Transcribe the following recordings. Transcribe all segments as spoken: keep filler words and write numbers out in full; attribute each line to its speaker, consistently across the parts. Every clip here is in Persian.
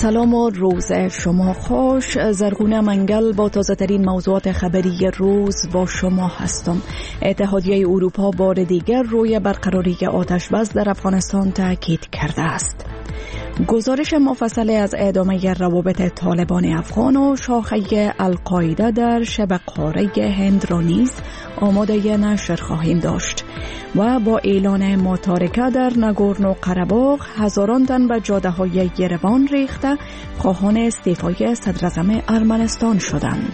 Speaker 1: سلام و روز شما خوش. زرغونه منگل با تازه ترین موضوعات خبری روز با شما هستم. اتحادیه اروپا بار دیگر روی برقراری آتش بس در افغانستان تاکید کرده است. گزارش مفصل از ادامه روابط طالبان افغان و شاخه القاعده در شبه قاره هند را نیز آماده نشر خواهیم داشت. و با اعلان متارکه در ناگورنو قره‌باغ هزاران تن به جاده‌های یروان ریخته خواهان استعفای صدراعظم ارمنستان شدند.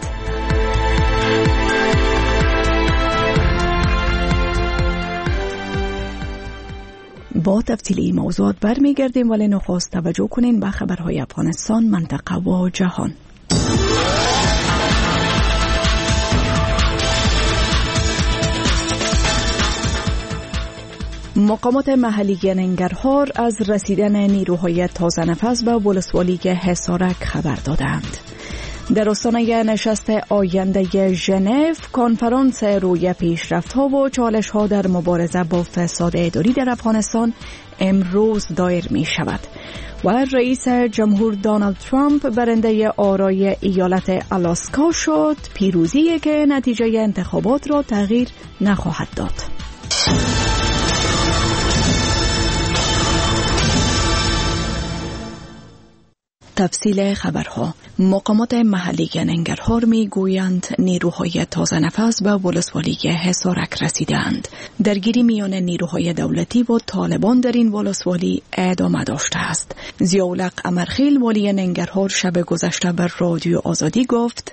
Speaker 1: با تفصیل این موضوعات برمیگردیم، ولی نخست توجه کنین به خبرهای افغانستان، منطقه و جهان. مقامات محلی ننگرهار از رسیدن نیروهای تازه نفس به ولسوالی حصارک خبر دادند. در آستانه نشست آینده ژنو، کنفرانس روی پیشرفت‌ها و چالش‌ها در مبارزه با فساد اداری در افغانستان امروز دایر می شود و رئیس جمهور دونالد ترامپ برنده آرای ایالت آلاسکا شد، پیروزی که نتیجه انتخابات را تغییر نخواهد داد. تفصیل خبرها. مقامات محلی ننگرهار می گویند نیروهای تازه نفس به ولسوالی حصارک رسیدند. درگیری میان نیروهای دولتی و طالبان در این ولسوالی ادامه داشته است. ضیاءالحق امرخیل والی ننگرهار شب گذشته بر رادیو آزادی گفت: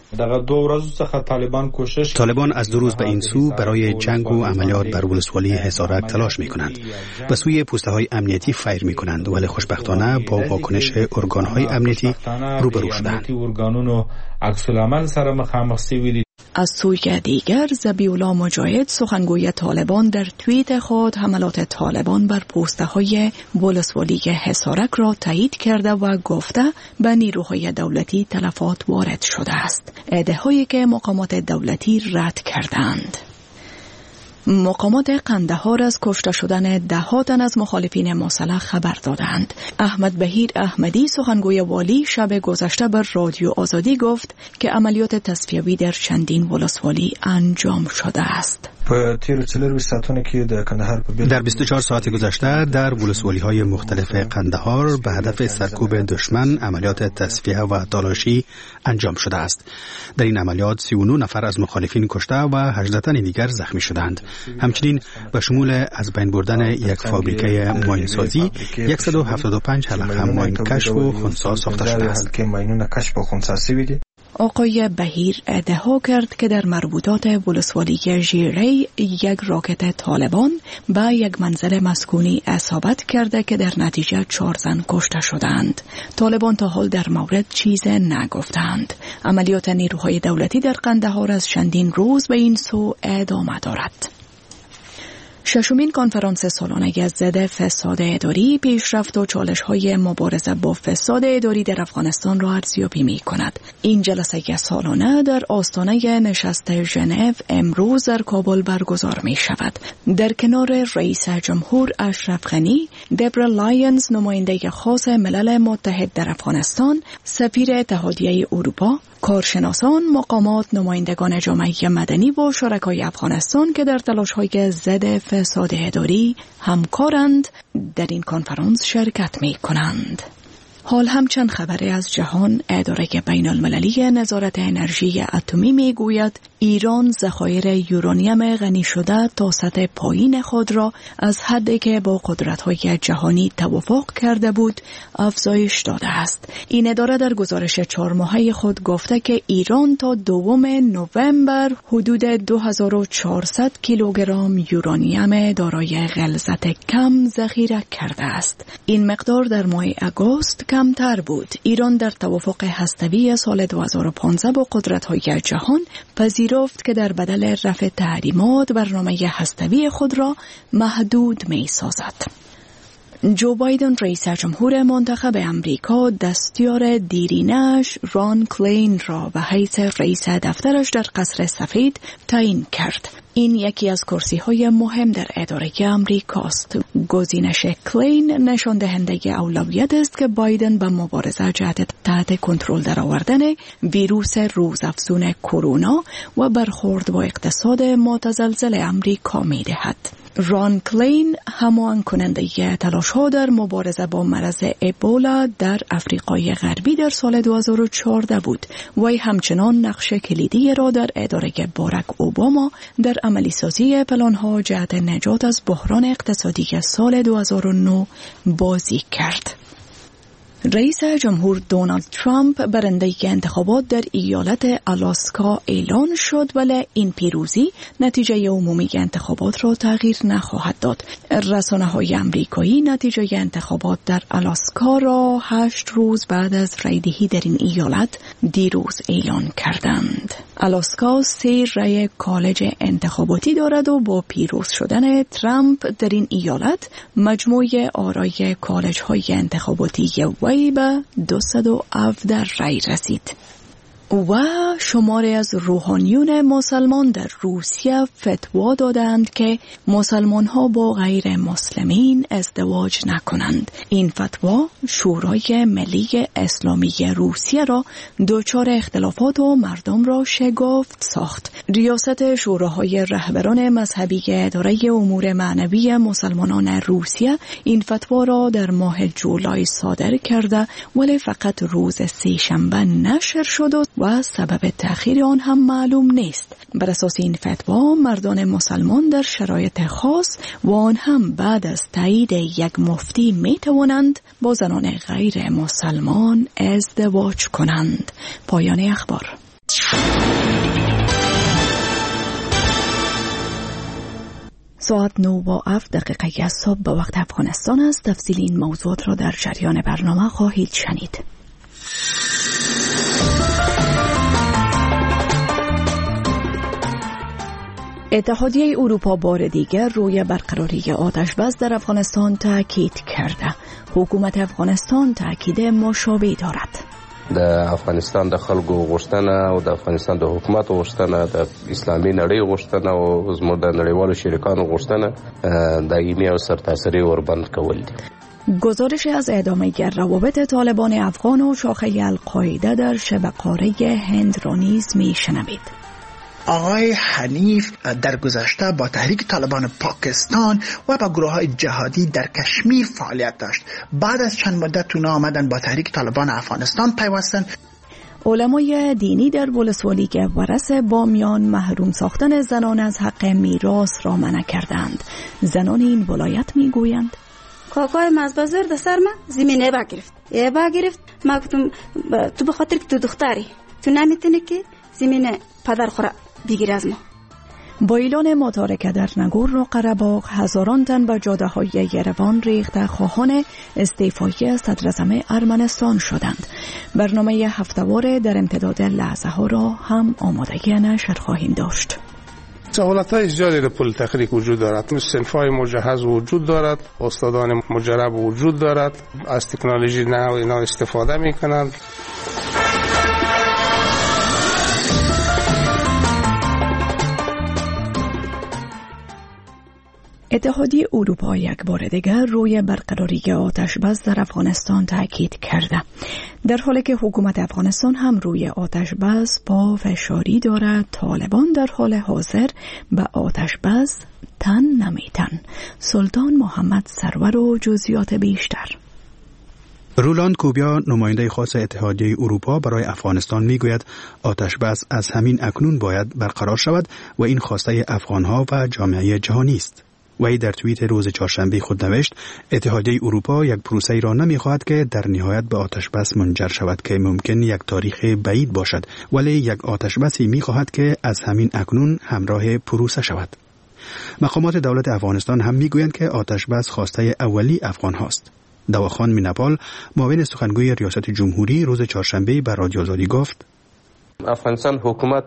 Speaker 2: طالبان از دو روز به این سو برای جنگ و عملیات بر ولسوالی حصارک تلاش می کنند. به سوی پوسته های امنیتی فیر می کنند، ولی خوشبختانه با واکنش ارگان های امنیتی روبرو شدند.
Speaker 1: از سوی دیگر ذبیح الله مجاهد سخنگوی طالبان در توییت خود حملات طالبان بر پوسته های ولسوالی حصارک را تایید کرده و گفته به نیروهای دولتی تلفات وارد شده است، ایده‌هایی که مقامات دولتی رد کردند. مقامات قندهار از کشته شدن ده تن از مخالفین مسلح خبر دادند. احمد بهیر احمدی سخنگوی والی شب گذشته بر رادیو آزادی گفت که عملیات تصفیوی در چندین ولسوالی انجام شده است.
Speaker 2: در بیست و چهار ساعت گذشته در ولسوالی‌های مختلف قندهار به هدف سرکوب دشمن عملیات تصفیه و تلاشی انجام شده است. در این عملیات سی و نه نفر از مخالفین کشته و هجده تن دیگر زخمی شدند. همچنین به شمول از بین بردن یک فابریکه ماینسازی صد و هفتاد و پنج حلقه ماین کشف و خنثی ساخته شده است.
Speaker 1: آقای بهیر ادعا کرد که در مربوطات ولسوالی ژیره یک راکت طالبان به یک منزل مسکونی اصابت کرده که در نتیجه چهار زن کشته شدند. طالبان تا حال در مورد چیز نگفتند. عملیات نیروهای دولتی در قندهار از چندین روز به این سو ادامه دارد. ششمین کنفرانس سالانه ضد فساد اداری، پیشرفت و چالش‌های مبارزه با فساد اداری در افغانستان را ارزیابی می‌کند. این جلسه سالانه در آستانه نشست ژنو امروز در کابل برگزار می‌شود. در کنار رئیس جمهور اشرف غنی، دبرا لایونز نماینده خاص ملل متحد در افغانستان، سفیر اتحادیه اروپا، کارشناسان، مقامات، نمایندگان جامعه مدنی و شرکای افغانستان که در تلاش‌های ضد فساد اداری همکارند در این کنفرانس شرکت می‌کنند. حال هم چند خبری از جهان. اداره بین المللی نظارت انرژی اتمی میگوید ایران ذخایر یورانیم غنی شده تا سطح پایین خود را از حدی که با قدرت‌های جهانی توافق کرده بود افزایش داده است. این اداره در گزارش چهار ماهه خود گفته که ایران تا دوم نوامبر حدود دو هزار و چهارصد کیلوگرم یورانیم دارای غلظت کم ذخیره کرده است. این مقدار در ماه آگوست کمتر بود. ایران در توافق هسته‌ای سال دو هزار و پانزده با قدرت‌های جهان پذیرفت که در بدل رفع تحریمات برنامه هسته‌ای خود را محدود می‌سازد. جو بایدن رئیس جمهور منتخب امریکا دستیار دیرینش ران کلین را به حیث رئیس دفترش در قصر سفید تعیین کرد. این یکی از کرسی‌های مهم در اداره امریکاست. گزینش کلین نشان دهنده اولویت است که بایدن به مبارزه جهت تحت کنترل درآوردن ویروس روزافزون کرونا و برخورد با اقتصاد متزلزل امریکا می‌دهد. ران کلین هماهنگ کننده تلاش‌ها در مبارزه با مرض ابولا در آفریقای غربی در سال دو هزار و چهارده بود. وی همچنان نقش کلیدی را در اداره باراک اوباما در عملی سازی پلان‌ها جهت نجات از بحران اقتصادی سال دو هزار و نه بازی کرد. رئیس جمهور دونالد ترامپ برنده انتخابات در ایالت آلاسکا اعلان شد، ولی این پیروزی نتیجه عمومی انتخابات را تغییر نخواهد داد. رسانه‌های آمریکایی نتیجه انتخابات در آلاسکا را هشت روز بعد از رأی‌دهی در این ایالت دیروز اعلان کردند. آلاسکا سه رأی کالج انتخاباتی دارد و با پیروز شدن ترامپ در این ایالت مجموع آرای کالج‌های انتخاباتی وی به دویست و هفده رأی رسید. و شماری از روحانیون مسلمان در روسیه فتوا دادند که مسلمان ها با غیر مسلمین ازدواج نکنند. این فتوا شورای ملی اسلامی روسیه را دچار اختلافات و مردم را شگفت ساخت. ریاست شوراهای رهبران مذهبی اداره امور معنوی مسلمانان روسیه این فتوا را در ماه جولای صادر کرده، ولی فقط روز سه‌شنبه نشر شد و سبب تأخیر آن هم معلوم نیست. بر اساس این فتوا مردان مسلمان در شرایط خاص و آن هم بعد از تایید یک مفتی می توانند با زنان غیر مسلمان ازدواج کنند. پایان اخبار. ساعت نه و هفت دقیقه از صبح به وقت افغانستان است. تفصیل این موضوعات را در جریان برنامه خواهید شنید. اتحادیه اروپا بار دیگر روی برقراری آتش بس در افغانستان تاکید کرده. حکومت افغانستان تاکید مشابه دارد.
Speaker 3: د افغانستان د خلکو غوښتنه او د افغانستان د حکومت غوښتنه د اسلامي نړۍ غوښتنه او زموږ د نړیوالو شریکانو غوښتنه دایمي او سرتاسري وربند کول دي.
Speaker 1: گزارش از ادامه روابط طالبان افغان و شاخه القاعده در شبه قاره هند را نیز میشنوید.
Speaker 4: آقای حنیف در گذشته با تحریک طالبان پاکستان و با گروه‌های جهادی در کشمیر فعالیت داشت. بعد از چند مدت اونا آمدن با تحریک طالبان افغانستان پیوستن.
Speaker 1: علمای دینی در ولسوالی ورس بامیان محروم ساختن زنان از حق میراث را منع کردند. زنان این ولایت میگویند
Speaker 5: کاکای مزبازر در سر ما زمینه با گرفت. ای با گرفت ما گفتم تو بخاطر که تو دختری تو نمیتونی که زمینه پدر خوره بگیر از ما.
Speaker 1: با اعلان متارکه در نگورنو قره‌باغ هزاران تن به جاده‌های یروان ریخته خواهان استعفای صدراعظم ارمنستان شدند. برنامه هفته‌واره در امتداد لحظه ها را هم آمادگی نشر خواهیم داشت.
Speaker 6: سهولت‌های زیادی در پل تحقیق وجود دارد. صنف‌های مجهز وجود دارد، استادان مجرب وجود دارد، از تکنولوژی نه اینا استفاده می‌کنند.
Speaker 1: اتحادیه اروپا یک بار دیگر روی برقراری آتش بس در افغانستان تاکید کرده، در حالی که حکومت افغانستان هم روی آتش بس پافشاری دارد. طالبان در حال حاضر به آتش بس تن نمیتن. سلطان محمد سرور و جزئیات بیشتر.
Speaker 2: رولاند کوبیا نماینده خاص اتحادیه اروپا برای افغانستان میگوید آتش بس از همین اکنون باید برقرار شود و این خواسته افغانها و جامعه جهانی است. وی در توییت روز چهارشنبه خود نوشت اتحادیه اروپا یک پروسه‌ای را نمی‌خواهد که در نهایت به آتش بس منجر شود که ممکن یک تاریخ بعید باشد، ولی یک آتش بسی می‌خواهد که از همین اکنون همراه پروسه شود. مقامات دولت افغانستان هم می‌گویند که آتش بس خواسته اولی افغان هاست. دواخان مینپال معاون سخنگوی ریاست جمهوری روز چهارشنبه به رادیو آزادی گفت
Speaker 3: افغانستان حکومت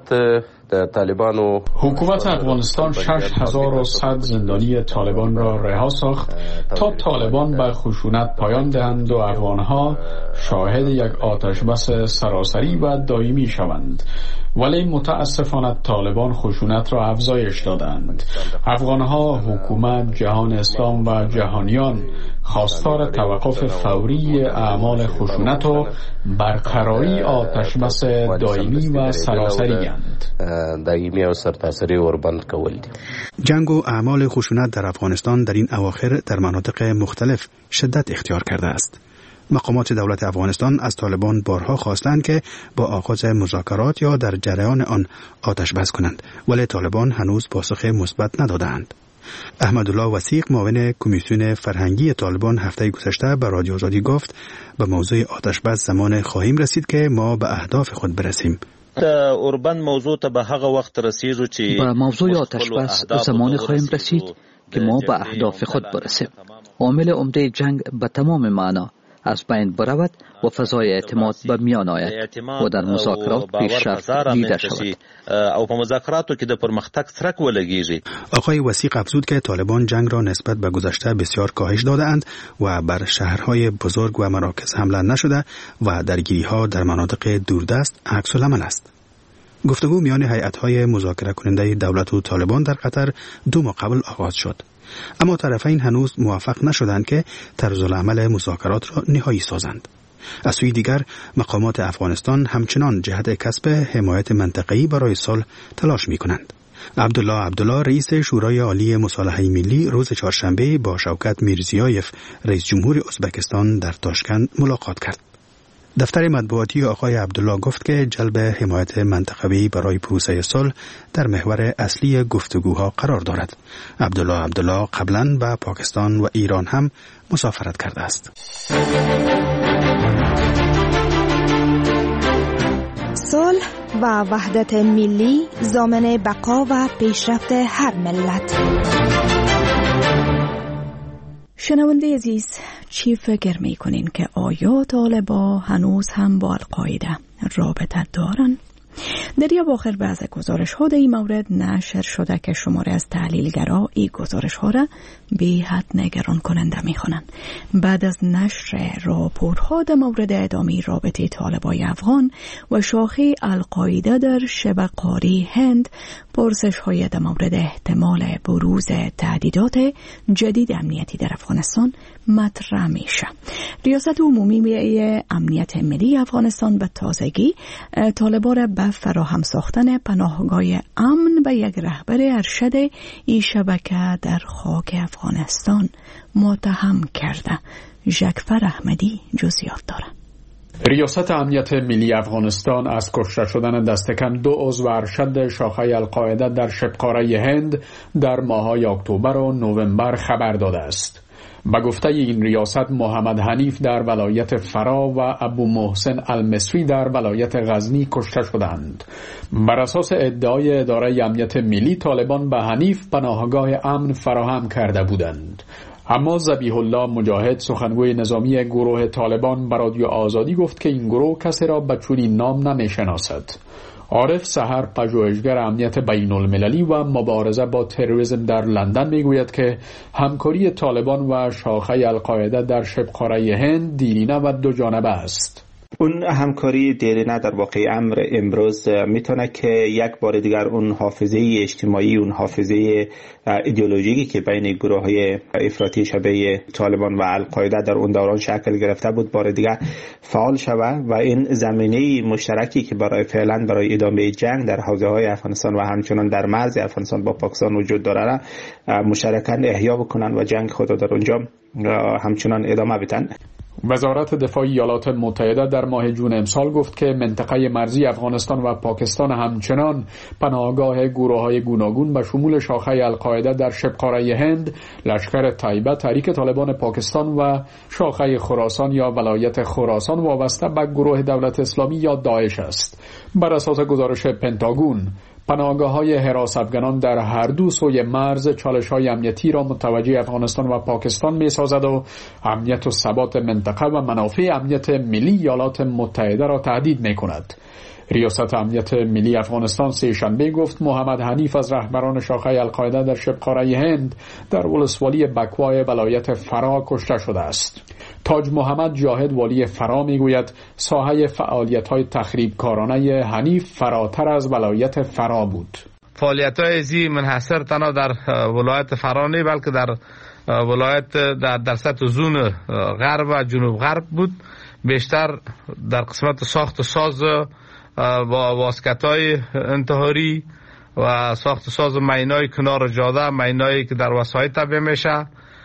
Speaker 3: طالبان و
Speaker 7: حکومت افغانستان شش هزار و صد زندانی طالبان را رها ساخت تا طالبان به خشونت پایان دهند و افغانها شاهد یک آتش بس سراسری و دائمی شوند. ولی متاسفانه طالبان خشونت را افزایش دادند. افغانها، حکومت، جهان اسلام و جهانیان خواستار توقف فوری اعمال خشونت و برقراری آتش بس دائمی و سراسری اند.
Speaker 3: دائمی و سرتاسری وربند کول دي.
Speaker 2: جنگ و اعمال خشونت در افغانستان در این اواخر در مناطق مختلف شدت اختیار کرده است. مقامات دولت افغانستان از طالبان بارها خواستند که با آغاز مذاکرات یا در جریان آن آتش بس کنند، ولی طالبان هنوز پاسخ مثبت ندادند. احمدالله وثیق، معاون کمیسیون فرهنگی طالبان، هفته گذشته به رادیو آزادی گفت به موضوع آتش بس زمان خواهیم رسید که ما به اهداف خود برسیم.
Speaker 8: اوربند موضوع ته به هغه وخت رسیږو چې
Speaker 9: به موضوع آتش بس زمان خواهیم رسید که ما به اهداف خود برسیم. عامل عمده جنگ به تمام معنا از بین برود و فضای اعتماد به میان آید و در مذاکرات پیشرفت دیده شود
Speaker 8: او په مذاکراتو کې د پرمختګ څرک ولګیږي.
Speaker 2: آقای وثیق افزود که طالبان جنگ را نسبت به گذشته بسیار کاهش داده‌اند و بر شهرهای بزرگ و مراکز حمله نشده و درگیری‌ها در مناطق دوردست عکس العمل است. گفتگو میان هیئت‌های مذاکره کننده دولت و طالبان در قطر دو ماه قبل آغاز شد، اما طرفین هنوز موفق نشدند که طرزالعمل مذاکرات را نهایی سازند. از سوی دیگر مقامات افغانستان همچنان جهت کسب حمایت منطقه‌ای برای صلح تلاش می‌کنند. عبدالله عبدالله، رئیس شورای عالی مصالحه ملی، روز چهارشنبه با شوکت میرزیایف، رئیس جمهور ازبکستان، در تاشکند ملاقات کرد. دفتر مطبوعاتی آقای عبدالله گفت که جلب حمایت منطقوی برای پروسه صلح در محور اصلی گفتگوها قرار دارد. عبدالله عبدالله قبلا به پاکستان و ایران هم مسافرت کرده است.
Speaker 10: صلح و وحدت ملی ضامن بقا و پیشرفت هر ملت.
Speaker 1: شنونده عزیز، چی فکر میکنین که آیا طالبان هنوز هم با القاعده رابطه دارن؟ در یا آخر بعض گزارش ها در این مورد نشر شده که شماره از تحلیلگرا این گزارش ها را به حد نگران کننده می خوانند. بعد از نشر راپورها در مورد ادامه رابطه طالبان افغان و شاخه القاعده در شبه قاره هند، پرسش های در مورد احتمال بروز تهدیدات جدید امنیتی در افغانستان مطرح میشه. ریاست عمومی امنیت ملی افغانستان به تازگی طالبان را به فراهم ساختن پناهگاه امن به یک رهبر ارشد این شبکه در خاک افغانستان متهم کرده. ژکفر احمدی جزئیات داره.
Speaker 7: ریاست امنیت ملی افغانستان از کشته شدن دست کم دو عضو ارشد شاخه القاعده در شبقاره هند در ماه‌های اکتبر و نوامبر خبر داده است. به گفته این ریاست، محمد حنیف در ولایت فرا و ابو محسن المصری در ولایت غزنی کشته شدند. بر اساس ادعای اداره امنیت ملی، طالبان به حنیف پناهگاه امن فراهم کرده بودند. اما ذبیح الله مجاهد، سخنگوی نظامی گروه طالبان، به رادیو آزادی گفت که این گروه کسی را به چنین نام نمی‌شناسد. عارف سحر، پژوهشگر امنیت بین المللی و مبارزه با تروریسم در لندن، میگوید که همکاری طالبان و شاخه القاعده در شبقاره هند دیرینه و دو جانبه است.
Speaker 11: اون همکاری دیرینه در واقع امر امروز میتونه که یک بار دیگر اون حافظه اجتماعی، اون حافظه ایدئولوژیکی که بین گروه های افراطی شبیه طالبان و القاعده در اون دوران شکل گرفته بود بار دیگر فعال شود و این زمینه مشترکی که برای فعلا برای ادامه جنگ در حوزه های افغانستان و همچنان در مرز افغانستان با پاکستان وجود داره مشترکاً احیا بکنن و جنگ خود در اونجا همچنان ادامه بدن.
Speaker 7: وزارت دفاع ایالات متحده در ماه جون امسال گفت که منطقه مرزی افغانستان و پاکستان همچنان پناهگاه گروه‌های گوناگون به شمول شاخه القاعده در شبقاره هند، لشکر طیبه، تحریک طالبان پاکستان و شاخه خراسان یا ولایت خراسان وابسته به گروه دولت اسلامی یا داعش است. بر اساس گزارش پنتاگون، پناهگاه‌های حراس افغانان در هر دو سوی مرز چالش‌های امنیتی را متوجه افغانستان و پاکستان می‌سازد و امنیت و ثبات منطقه و منافع امنیت ملی ایالات متحده را تهدید می‌کند. ریاست امنیت ملی افغانستان سه شنبه گفت محمد حنیف از رهبران شاخه القاعده در شبه قاره هند در ولسوالی بکوای ولایت فرا کشته شده است. تاج محمد جاهد والی فرا میگوید ساحه فعالیت‌های تخریبکارانه حنیف فراتر از ولایت فرا بود.
Speaker 6: فعالیت‌های زی منحصر تنها در ولایت فرا نه بلکه در ولایت در در سطح زون غرب و جنوب غرب بود. بیشتر در قسمت ساخت ساز با واسکت‌های انتحاری و ساخت ساز مینای کنار جاده، مینایی که در وسایط تابع میشه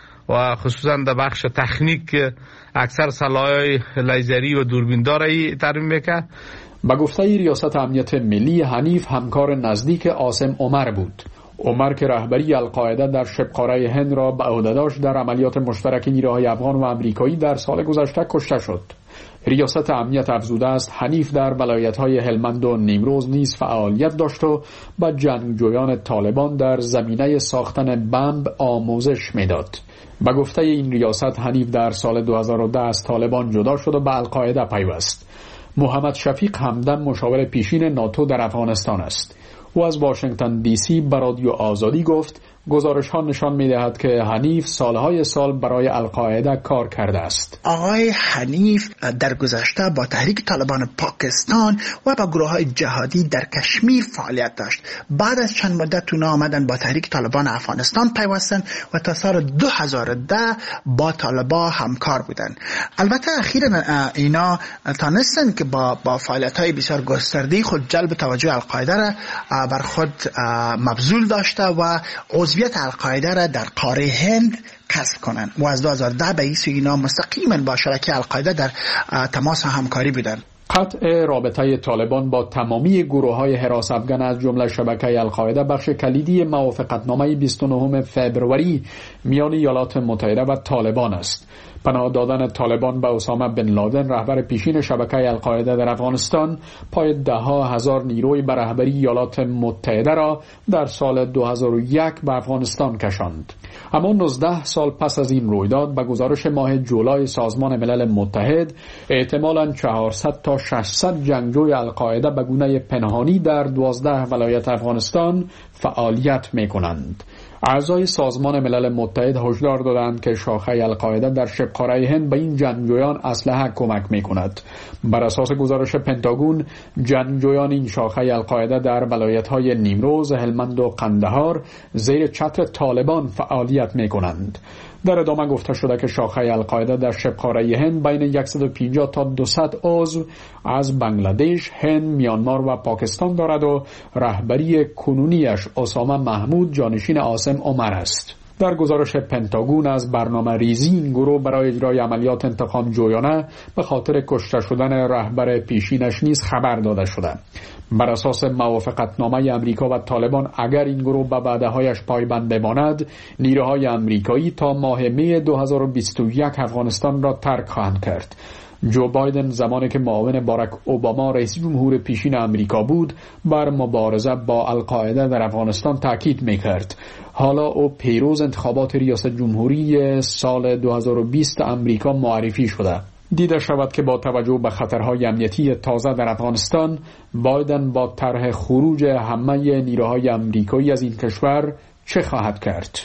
Speaker 6: و خصوصا در بخش تکنیک اکثر سلاح‌های لیزری و دوربینداری ترمیم میکنه.
Speaker 7: با گفته ریاست امنیت ملی حنیف همکار نزدیک عاصم عمر بود. عمر که رهبری القاعده در شبه قاره هند را به عهده داشت در عملیات مشترک نیروهای افغان و آمریکایی در سال گذشته کشته شد. ریاست امنیت افزوده است حنیف در ولایت‌های هلمند و نیمروز نیز فعالیت داشت و به جنگجویان طالبان در زمینه ساختن بمب آموزش میداد. به گفته این ریاست حنیف در سال دو هزار و ده از طالبان جدا شد و به القاعده پیوست. محمد شفیق همدم مشاور پیشین ناتو در افغانستان است. او از واشنگتن دی سی به رادیو آزادی گفت گزارش ها نشان می دهد که حنیف سالهای سال برای القاعده کار کرده است.
Speaker 4: آقای حنیف در گذشته با تحریک طالبان پاکستان و با گروه های جهادی در کشمیر فعالیت داشت. بعد از چند مدت اونا آمدن با تحریک طالبان افغانستان پیوستن و تا سال دو هزار و ده با طالبان همکار بودن. البته اخیراً اینا تانستن که با با فعالیت های بسیار گسترده خود جلب توجه القاعده را بر خود مبذول داشته و عضویت القاعده را در قاره هند کسب کنند و از دو هزار و ده به این سو اینا مستقیما با شرکای القاعده در تماس و همکاری بودند.
Speaker 7: قطع رابطه طالبان با تمامی گروه‌های حراس افغان از جمله شبکه القاعده بخش کلیدی موافقتنامه بیست و نهم فوریه میان ایالات متحده و طالبان است. پناه دادن طالبان به اسامه بن لادن رهبر پیشین شبکه القاعده در افغانستان پای ده ها هزار نیروی به رهبری ایالات متحده را در سال دو هزار و یک به افغانستان کشاند. اما نوزده سال پس از این رویداد به گزارش ماه جولای سازمان ملل متحد احتمالاً چهارصد تا ششصد جنگجوی القاعده به گونه پنهانی در دوازده ولایت افغانستان فعالیت می‌کنند. اعضای سازمان ملل متحد هشدار دادند که شاخه القاعده در شبه قاره هند به این جنگجویان اسلحه کمک می‌کند. بر اساس گزارش پنتاگون جنگجویان این شاخه القاعده در ولایت‌های نیمروز، هلمند و قندهار زیر چتر طالبان فعالیت می‌کنند. در ادامه گفته شده که شاخه القاعده در شبه قاره هند بین صد و پنجاه تا دویست عضو از بنگلادش، هند، میانمار و پاکستان دارد و رهبری کنونیش اسامه محمود جانشین عاصم عمر است. در گزارش پنتاگون از برنامه ریزی این گروه برای اجرای عملیات انتقام جویانه به خاطر کشته شدن رهبر پیشینش نیز خبر داده شده. بر اساس موافقتنامه امریکا و طالبان اگر این گروه به وعده‌هایش پایبند بماند، نیروهای امریکایی تا ماه می دو هزار و بیست و یک افغانستان را ترک خواهند کرد. جو بایدن زمانی که معاون باراک اوباما رئیس جمهور پیشین امریکا بود بر مبارزه با القاعده در افغانستان تاکید میکرد. حالا او پیروز انتخابات ریاست جمهوری سال دو هزار و بیست امریکا معرفی شده. دیده شود که با توجه به خطرهای امنیتی تازه در افغانستان، بایدن با طرح خروج همه نیروهای امریکایی از این کشور چه خواهد کرد؟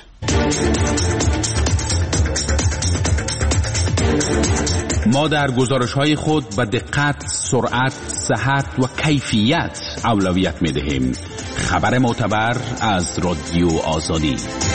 Speaker 12: ما در گزارش‌های خود به دقت، سرعت، صحت و کیفیت اولویت می‌دهیم. خبر معتبر از رادیو آزادی.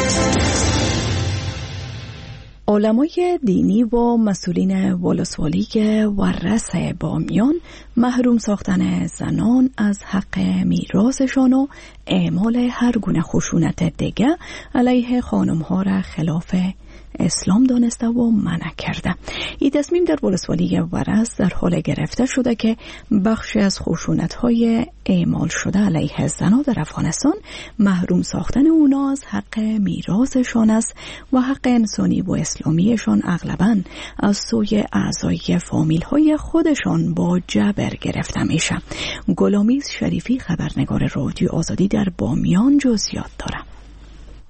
Speaker 1: علمای دینی و مسئولین ولسوالی ورث بامیان محروم ساختن زنان از حق میراثشان و اعمال هر گونه خشونت دیگه علیه خانم‌ها را خلاف اسلام دانسته و منع کرده. این تصمیم در ولسوالی ورث در حال گرفته شده که بخشی از خشونت‌های اعمال شده علیه زنان در افغانستان محروم ساختن اونا از حق میراثشان است و حق انسانی و اسلامیشان اغلباً از سوی اعضای فامیل‌های خودشان با جبر گرفته میشه. گلامیز شریفی خبرنگار رادیو آزادی در بامیان جزئیات داره.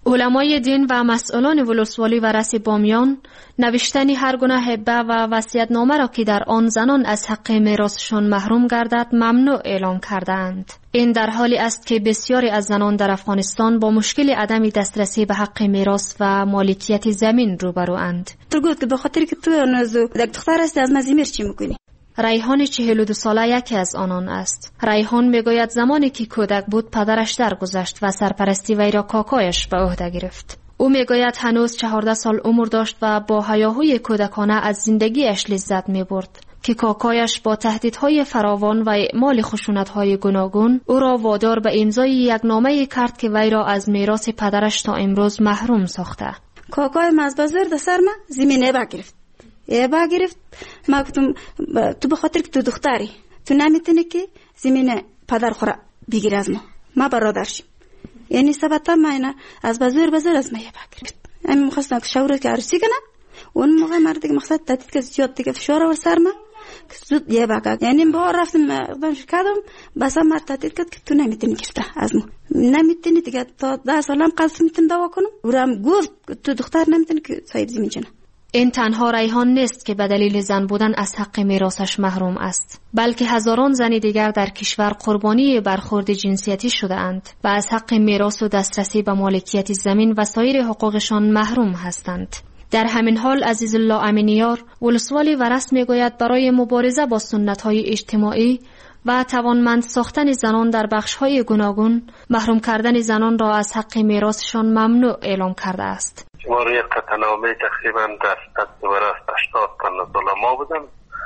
Speaker 13: علمای دین و مسئولان ولسوالی و رأس بامیان نوشتن هر گونه هبه و وصیت‌نامه را که در آن زنان از حق میراثشان محروم گردد ممنوع اعلام کردند. این در حالی است که بسیاری از زنان در افغانستان با مشکل عدم دسترسی به حق میراث و مالکیت زمین روبروند.
Speaker 5: تو گفت که به خاطر که تو نازو دکتر هستی از مزیمر چی میکنی؟
Speaker 13: ریحان چهل و دو ساله یکی از آنان است. ریحان میگوید زمانی که کودک بود پدرش درگذشت و سرپرستی وی را کاکایش به عهده گرفت. او میگوید هنوز چهارده سال عمر داشت و با هیاهوی کودکانه از زندگیش لذت میبرد که کاکایش با تهدیدهای فراوان و اعمال خشونت‌های گوناگون او را وادار به امضای یک نامه کرد که وی را از میراث پدرش تا امروز محروم ساخته.
Speaker 5: کاکای مزبازر در سر ما زمینه بگرفت. یه بگرفت ما گفتم تو به خاطر که تو دختری تو نمیتونی که زمینه پدر خورا بگیر از ما ما برادرشیم. یعنی سبتا ما اینا از بازار بازار از ما یه بگرفت. من می‌خواستم که شاور که عروسی کنم. اون موقع مرد دیگه مقصد تهدید که زیاد دیگه فشار آورد سر ما که زود یه بگم. یعنی با رفتم اقدامش کردم بس مرد تهدید کرد که تو نمیتونی گرفته از ما. نمیتونی دیگه تا ده سالم قصد میتونم دعوا کنم. اونم گفت تو دختر نمیتونی که صاحب زمین کنه.
Speaker 13: این تنها ریحان نیست که به دلیل زن بودن از حق میراثش محروم است، بلکه هزاران زن دیگر در کشور قربانی برخورد جنسیتی شده اند و از حق میراث و دسترسی به مالکیت زمین و سایر حقوقشان محروم هستند. در همین حال عزیز الله امینیار ولسوالی ورس میگوید برای مبارزه با سنت‌های اجتماعی و توانمند ساختن زنان در بخش‌های گوناگون محروم کردن زنان را از حق میراثشان ممنوع اعلام کرده است.
Speaker 14: ما روی قطعنامه تقریبا در سطح ورست هشتاد تا نزد علما بودن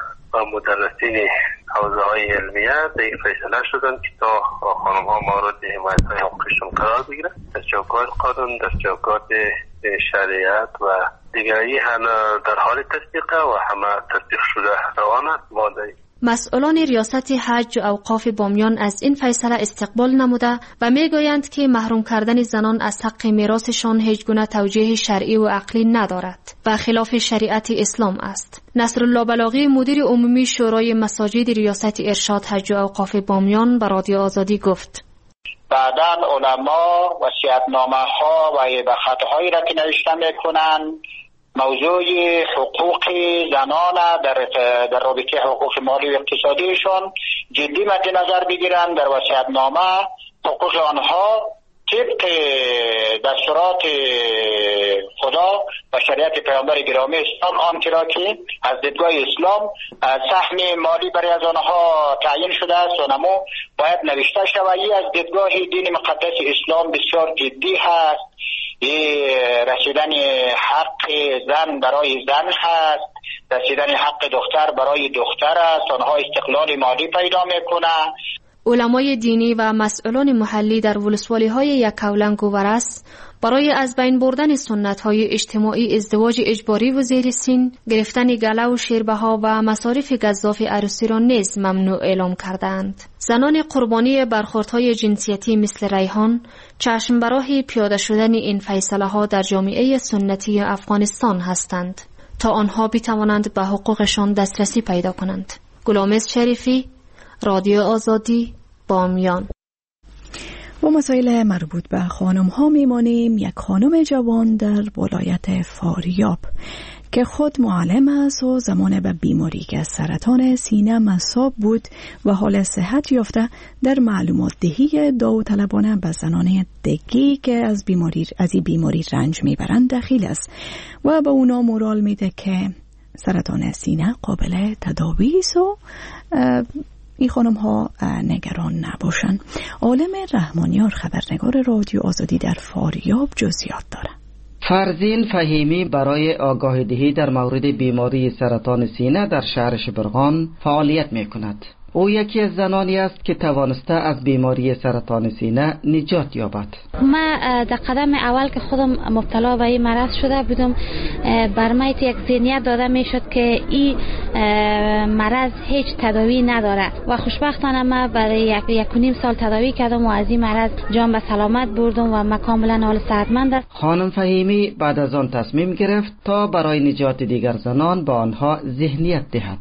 Speaker 14: و مدرسین حوزه های علمیه به این فیصله شدن که تا خانم ها مورد حمایت های حقوقشون قرار بگیرن در چوکات قانون، در چوکات شریعت و دیگری هم در حال تصدیق و همه تصدیق شده روان است. ماده
Speaker 13: مسئولان ریاست حج و اوقاف بامیان از این فیصله استقبال نموده و میگویند که محروم کردن زنان از حق میراثشان هیچ گونه توجیه شرعی و عقلی ندارد و خلاف شریعت اسلام است. نصرالله بلاغی مدیر عمومی شورای مساجد ریاست ارشاد حج و اوقاف بامیان به رادیو آزادی گفت:
Speaker 15: بعداً علما وصیت‌نامه ها و خطهایی را که نوشته میکنند موضوع حقوق زنان در در رابطه حقوق مالی و اقتصادیشان جدی مد نظر بگیرند. در وصیت‌نامه حقوق آنها طبق دستورات خدا و شریعت پیامبر گرامی اسلام آنچه را که از دیدگاه اسلام سهم مالی برای از آنها تعیین شده است و نمو باید نوشته شود. از دیدگاه دین مقدس اسلام بسیار جدی هست. رسیدن حق زن برای زن هست، رسیدن حق دختر برای دختر است. آنها استقلال مالی پیدا میکنه.
Speaker 13: علمای دینی و مسئولان محلی در ولسوالی های یکاولنگ و ورس برای از بین بردن سنت های اجتماعی ازدواج اجباری و زیر سن، گرفتن گله و شیربه ها و مصارف گزاف عروسی را نیز ممنوع اعلام کردند. زنان قربانی برخوردهای جنسیتی مثل ریحان چشم برای پیاده شدن این فیصله ها در جامعه سنتی افغانستان هستند تا آنها بتوانند به حقوقشان دسترسی پیدا کنند. گلامز شریفی، رادیو آزادی، بامیان.
Speaker 1: با مسائل مربوط به خانم ها میمانیم. یک خانم جوان در ولایت فاریاب که خود معلم است و زمان به بیماری که سرطان سینه مصاب بود و حال صحت یافته در معلومات دهی داوطلبانه به زنان دیگی که از بیماری از این بیماری رنج میبرند دخیل است و به اونا مورال میده که سرطان سینه قابل تداوی است و این خانم ها نگران نباشن. عالم رحمانیار خبرنگار رادیو آزادی در فاریاب جزئیات داره.
Speaker 16: فرزین فهیمی برای آگاهی دهی در مورد بیماری سرطان سینه در شهر شبرغان فعالیت می کند. او یکی از زنانی است که توانسته از بیماری سرطان سینه نجات یابد.
Speaker 17: من در قدم اول که خودم مبتلا به این مرض شده بودم، بر من یک ذهنیت داده می شد که این مرض هیچ تداوی نداره و خوشبختانه من برای یک یک و نیم سال تداوی کردم و از این مرض جان به سلامت بردم و من کاملا حال صحتمند است.
Speaker 16: خانم فهیمی بعد از آن تصمیم گرفت تا برای نجات دیگر زنان به آنها ذهنیت دهد.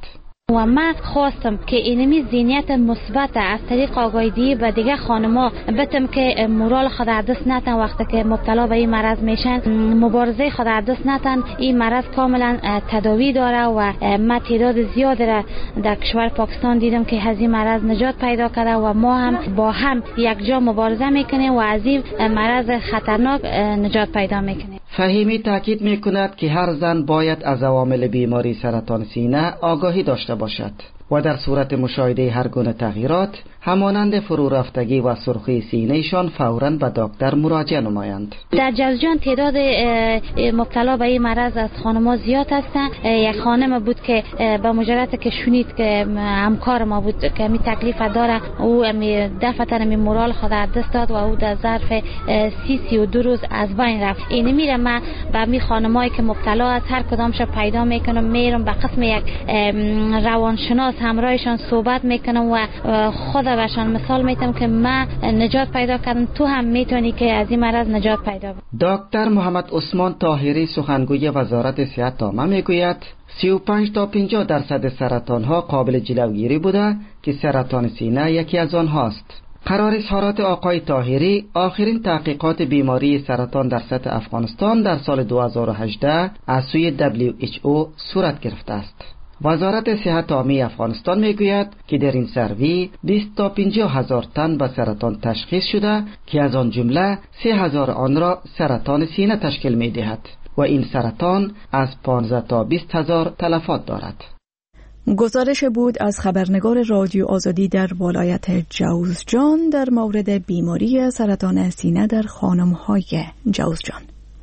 Speaker 17: و من خواستم که اینمی ذهنیت مثبت از طریق آگاهی به دیگه خانما بتم که مورال خود در دست نتن وقتی که مبتلا به این مرض میشن، مبارزه خود در دست نتن. این مرض کاملا تداوی داره و من تعداد زیاد را در کشور پاکستان دیدم که از این مرض نجات پیدا کرده و ما هم با هم یک جا مبارزه میکنیم و از این مرض خطرناک نجات پیدا میکنیم.
Speaker 16: فهیمی تاکید میکند که هر زن باید از عوامل بیماری سرطان سینه آگاهی داشته باشد و در صورت مشاهده هر گونه تغییرات همانند فرو رفتگی و سرخی سینه‌شان فوراً به دکتر مراجعه نمایند.
Speaker 17: در جوزجان تعداد مبتلا به این مرض از خانم‌ها زیاد هستند. یک خانم بود که به مجرد که شنید که همکار ما بود که می تکلیف داره، او می دفعه می مورال خود از دست داد و او در ظرف سی سی و دو روز از بین رفت. این میره من به می خانمایی که مبتلا از هر کدامش پیدا میکنم، میرم به قسم یک روانشناس همراهشان صحبت میکنم و خود بهشان مثال میتم که من نجات پیدا کردم، تو هم میتونی که از این مرض نجات پیدا کنی.
Speaker 16: دکتر محمد عثمان طاهری سخنگوی وزارت صحت عامه میگوید سی و پنج تا پنجاه درصد سرطان ها قابل جلوگیری بوده که سرطان سینه یکی از آنهاست. قرار اظهارات آقای طاهری آخرین تحقیقات بیماری سرطان در سطح افغانستان در سال دو هزار و هجده از سوی دبلیو اچ او صورت گرفته است. وزارت صحت عامه افغانستان میگوید که در این سروی بیست تا پنجاه هزار تن به سرطان تشخیص شده که از آن جمله سه هزار آن را سرطان سینه تشکیل میدهد و این سرطان از پانزده تا بیست هزار تلفات دارد.
Speaker 1: گزارش بود از خبرنگار رادیو آزادی در ولایت جوزجان در مورد بیماری سرطان سینه در خانم‌های جوزجان.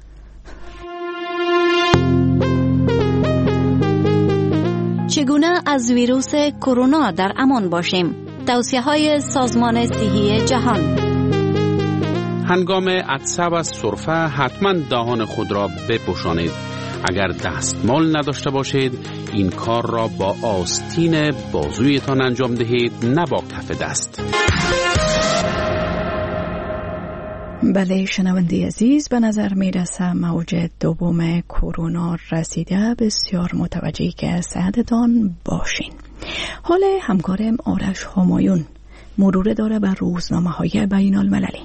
Speaker 18: چگونه از ویروس کرونا در امان باشیم؟ توصیه‌های سازمان صحی جهان.
Speaker 12: هنگام عطسه و سرفه حتما دهان خود را بپوشانید. اگر دستمال نداشته باشید این کار را با آستین بازویتان انجام دهید، نه با کف دست.
Speaker 1: بله شنونده عزیز، به نظر می رسه موج دوم کرونا رسیده. بسیار متوجه که صحتتان باشین. حال همکارم آرش همایون مرور داره بر روزنامه های بین المللی.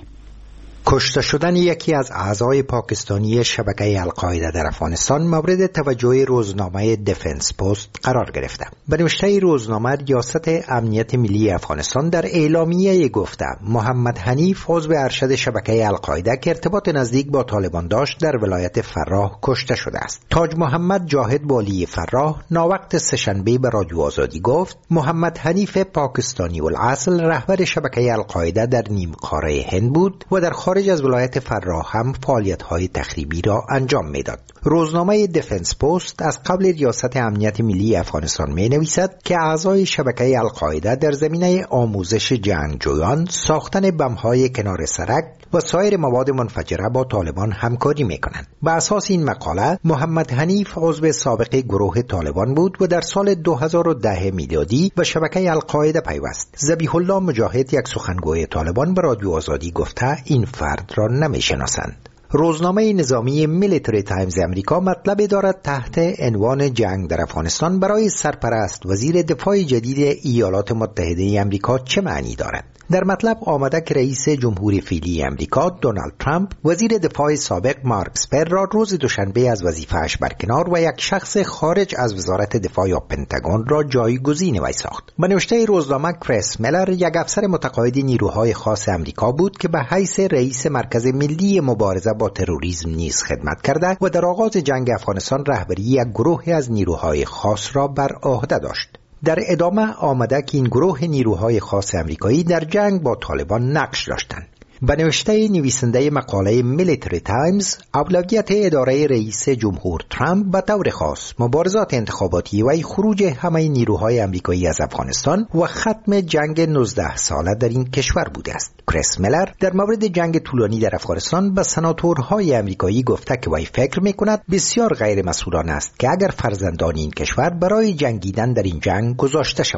Speaker 19: کشته شدن یکی از اعضای پاکستانی شبکه القاعده در افغانستان مورد توجه روزنامه دفنس پست قرار گرفته. به نوشته روزنامه ریاست امنیت ملی افغانستان در اعلامیه گفته محمد حنیف عضو ارشد شبکه القاعده که ارتباط نزدیک با طالبان داشت در ولایت فراه کشته شده است. تاج محمد جاهد والی فراه ناوقت سه‌شنبه به رادیو آزادی گفت محمد حنیف پاکستانی الاصل رهبر شبکه القاعده در نیمقاره هند بود و در خارج از ولایت فراه هم فعالیت‌های تخریبی را انجام می‌داد. روزنامه دفنس پست از قبل ریاست امنیت ملی افغانستان می‌نویسد که اعضای شبکه القاعده در زمینه آموزش جنگجویان، ساختن بم‌های کنار سرک و سایر مواد منفجره با طالبان همکاری می‌کنند. بر اساس این مقاله محمد حنیف عضو سابق گروه طالبان بود و در سال دو هزار و ده میلادی به شبکه القاعده پیوست. ذبیح الله مجاهد یک سخنگوی طالبان به رادیو آزادی گفته این فرد را نمی‌شناسند. روزنامه نظامی میلیتری تایمز امریکا مطلب دارد تحت عنوان جنگ در افغانستان برای سرپرست وزیر دفاع جدید ایالات متحده امریکا چه معنی دارد. در مطلب آمده که رئیس جمهوری فعلی امریکا دونالد ترامپ وزیر دفاع سابق مارک اسپر را روز دوشنبه از وظیفه‌اش برکنار و یک شخص خارج از وزارت دفاع یا پنتاگون را جایگزین وی ساخت. به نوشته روزنامه کریس میلر یک افسر متقاعد نیروهای خاص امریکا بود که به حیث رئیس مرکز ملی مبارزه با تروریسم نیز خدمت کرده و در آغاز جنگ افغانستان رهبری یک گروه از نیروهای خاص را بر عهده داشت. در ادامه آمده که این گروه نیروهای خاص امریکایی در جنگ با طالبان نقش داشتند. به نوشته نویسنده مقاله میلیتری تایمز، اولویت اداره رئیس جمهور ترامپ به طور خاص مبارزات انتخاباتی و خروج همه نیروهای امریکایی از افغانستان و ختم جنگ نوزده ساله در این کشور بوده است. کریس میلر در مورد جنگ طولانی در افغانستان به سناتورهای امریکایی گفته که وی فکر می‌کند بسیار غیر مسئولانه است که اگر فرزندان این کشور برای جنگیدن در این جنگ گذاشته شوند.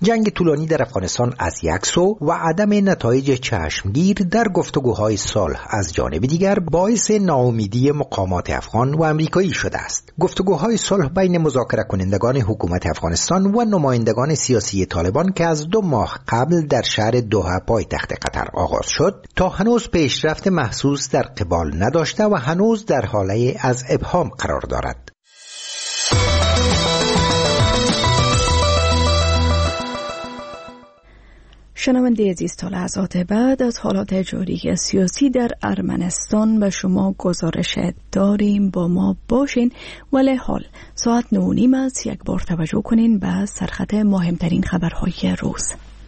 Speaker 19: جنگ طولانی در افغانستان از یک سو و عدم نتایج چشمگیر در گفتگوهای صلح از جانب دیگر باعث ناامیدی مقامات افغان و امریکایی شده است. گفتگوهای صلح بین مذاکره کنندگان حکومت افغانستان و نمایندگان سیاسی طالبان که از دو ماه قبل در شهر دوحه پایتخت قطر آغاز شد تا هنوز پیشرفت محسوس در قبال نداشته و هنوز در حاله از ابهام قرار دارد.
Speaker 1: شنونده عزیز، تا لحظات بعد از حالات جاری سیاسی در ارمنستان به شما گزارش داریم. با ما باشین. ولی حال ساعت نه و نیم است. یک بار توجه کنین به سرخط مهمترین خبرهای روز.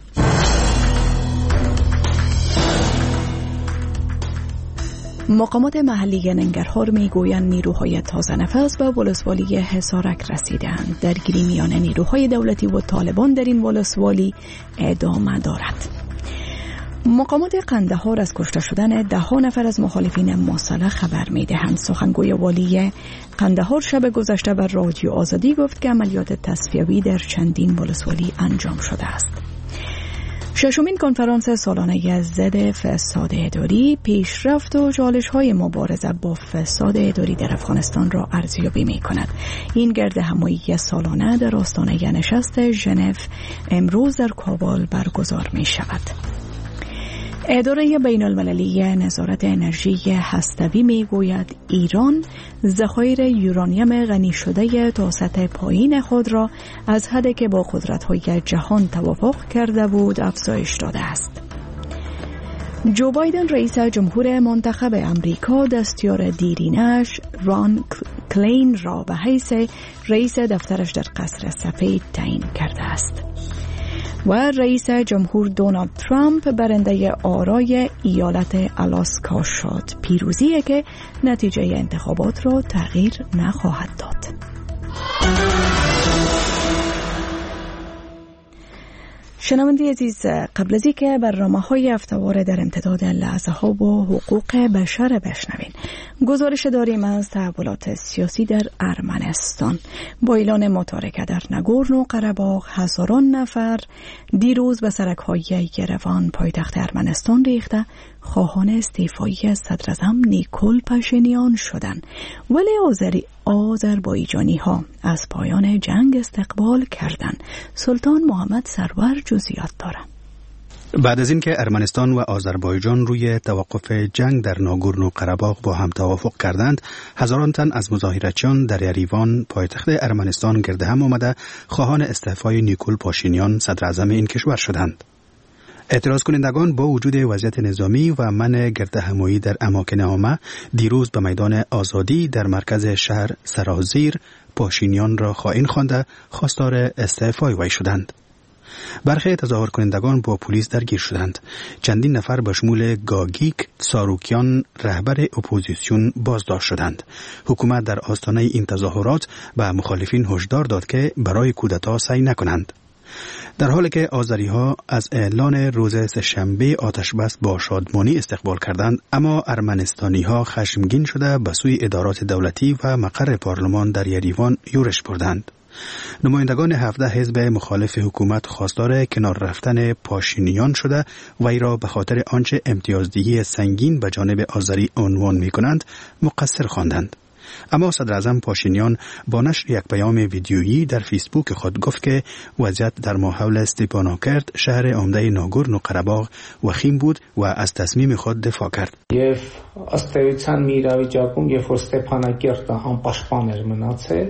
Speaker 1: مقامات محلی ننگرهار میگویند نیروهای تازه نفس به ولسوالی حصارک رسیدند. درگیری میان نیروهای دولتی و طالبان در این ولسوالی ادامه دارد. مقامات قندهار از کشته شدن ده ها نفر از مخالفین مسلح خبر میدهند. سخنگوی والی قندهار شب گذشته بر رادیو آزادی گفت که عملیات تصفیوی در چندین ولسوالی انجام شده است. ششمین کنفرانس سالانه ضد فساد اداری پیشرفت و چالش‌های مبارزه با فساد اداری در افغانستان را ارزیابی می‌کند. این گرد همایی سالانه در آستانه نشست ژنو امروز در کابل برگزار می‌شود. اداره بین المللی نظارت انرژی هسته‌ای میگوید ایران ذخایر یورانیم غنی شده تا سطح پایین خود را از حدی که با قدرت‌های جهان توافق کرده بود افزایش داده است. جو بایدن رئیس جمهور منتخب امریکا دستیار دیرینش ران کلین را به حیث رئیس دفترش در قصر سفید تعیین کرده است. و رئیس جمهور دونالد ترامپ برنده آرای ایالت آلاسکا شد. پیروزی که نتیجه انتخابات را تغییر نخواهد داد. شنونده عزیز، قبل از اینکه برنامه‌های هفته‌وار در امتداد لحظه‌ها و حقوق بشر بشنوین، گزارش داریم از تحولات سیاسی در ارمنستان. با اعلان متارکه در ناگورنو قره‌باغ، هزاران نفر دیروز به سرک‌های یروان پایتخت ارمنستان ریخته خواهان استعفای صدراعظم نیکول پاشینیان شدند. ولی آذری آذربایجانی ها از پایان جنگ استقبال کردند. سلطان محمد سرور جزئیات دارد.
Speaker 2: بعد از اینکه ارمنستان و آذربایجان روی توقف جنگ در ناگورنو قره‌باغ با هم توافق کردند، هزاران تن از مظاهرچیان در یریوان پایتخت ارمنستان گرد هم آمده خواهان استعفای نیکول پاشینیان صدراعظم این کشور شدند. اعتراض کنندگان با وجود وضعیت نظامی و منع گرد همایی در اماکن عامه دیروز به میدان آزادی در مرکز شهر سرازیر پاشینیان را خائن خوانده خواستار استعفای وی شدند. برخی تظاهر کنندگان با پلیس درگیر شدند. چندین نفر به شمول گاگیک ساروکیان رهبر اپوزیسیون بازداشت شدند. حکومت در آستانه این تظاهرات به مخالفین هشدار داد که برای کودتا سعی نکنند. در حالی که آذری‌ها از اعلان روز سه‌شنبه آتشبس با شادمانی استقبال کردند، اما ارمنستانی‌ها خشمگین شده به سوی ادارات دولتی و مقر پارلمان در یریوان یورش بردند. نمایندگان هفده حزب مخالف حکومت خواستار کنار رفتن پاشینیان شده و ای را به خاطر آنچه امتیازدهی سنگین به جانب آذری عنوان می‌کنند مقصر خواندند. اما صدراعظم پاشینیان با نشر یک پیام ویدیویی در فیسبوک خود گفت که وضعیت در ماحول استپاناکرت شهر عمده ناگورنو قره‌باغ وخیم بود و از تصمیم خود دفاع کرد.
Speaker 20: Եվ ըստ էության մի իրավիճակում, երբ որ Ստեփանակերտը անպաշտպան էր մնացել,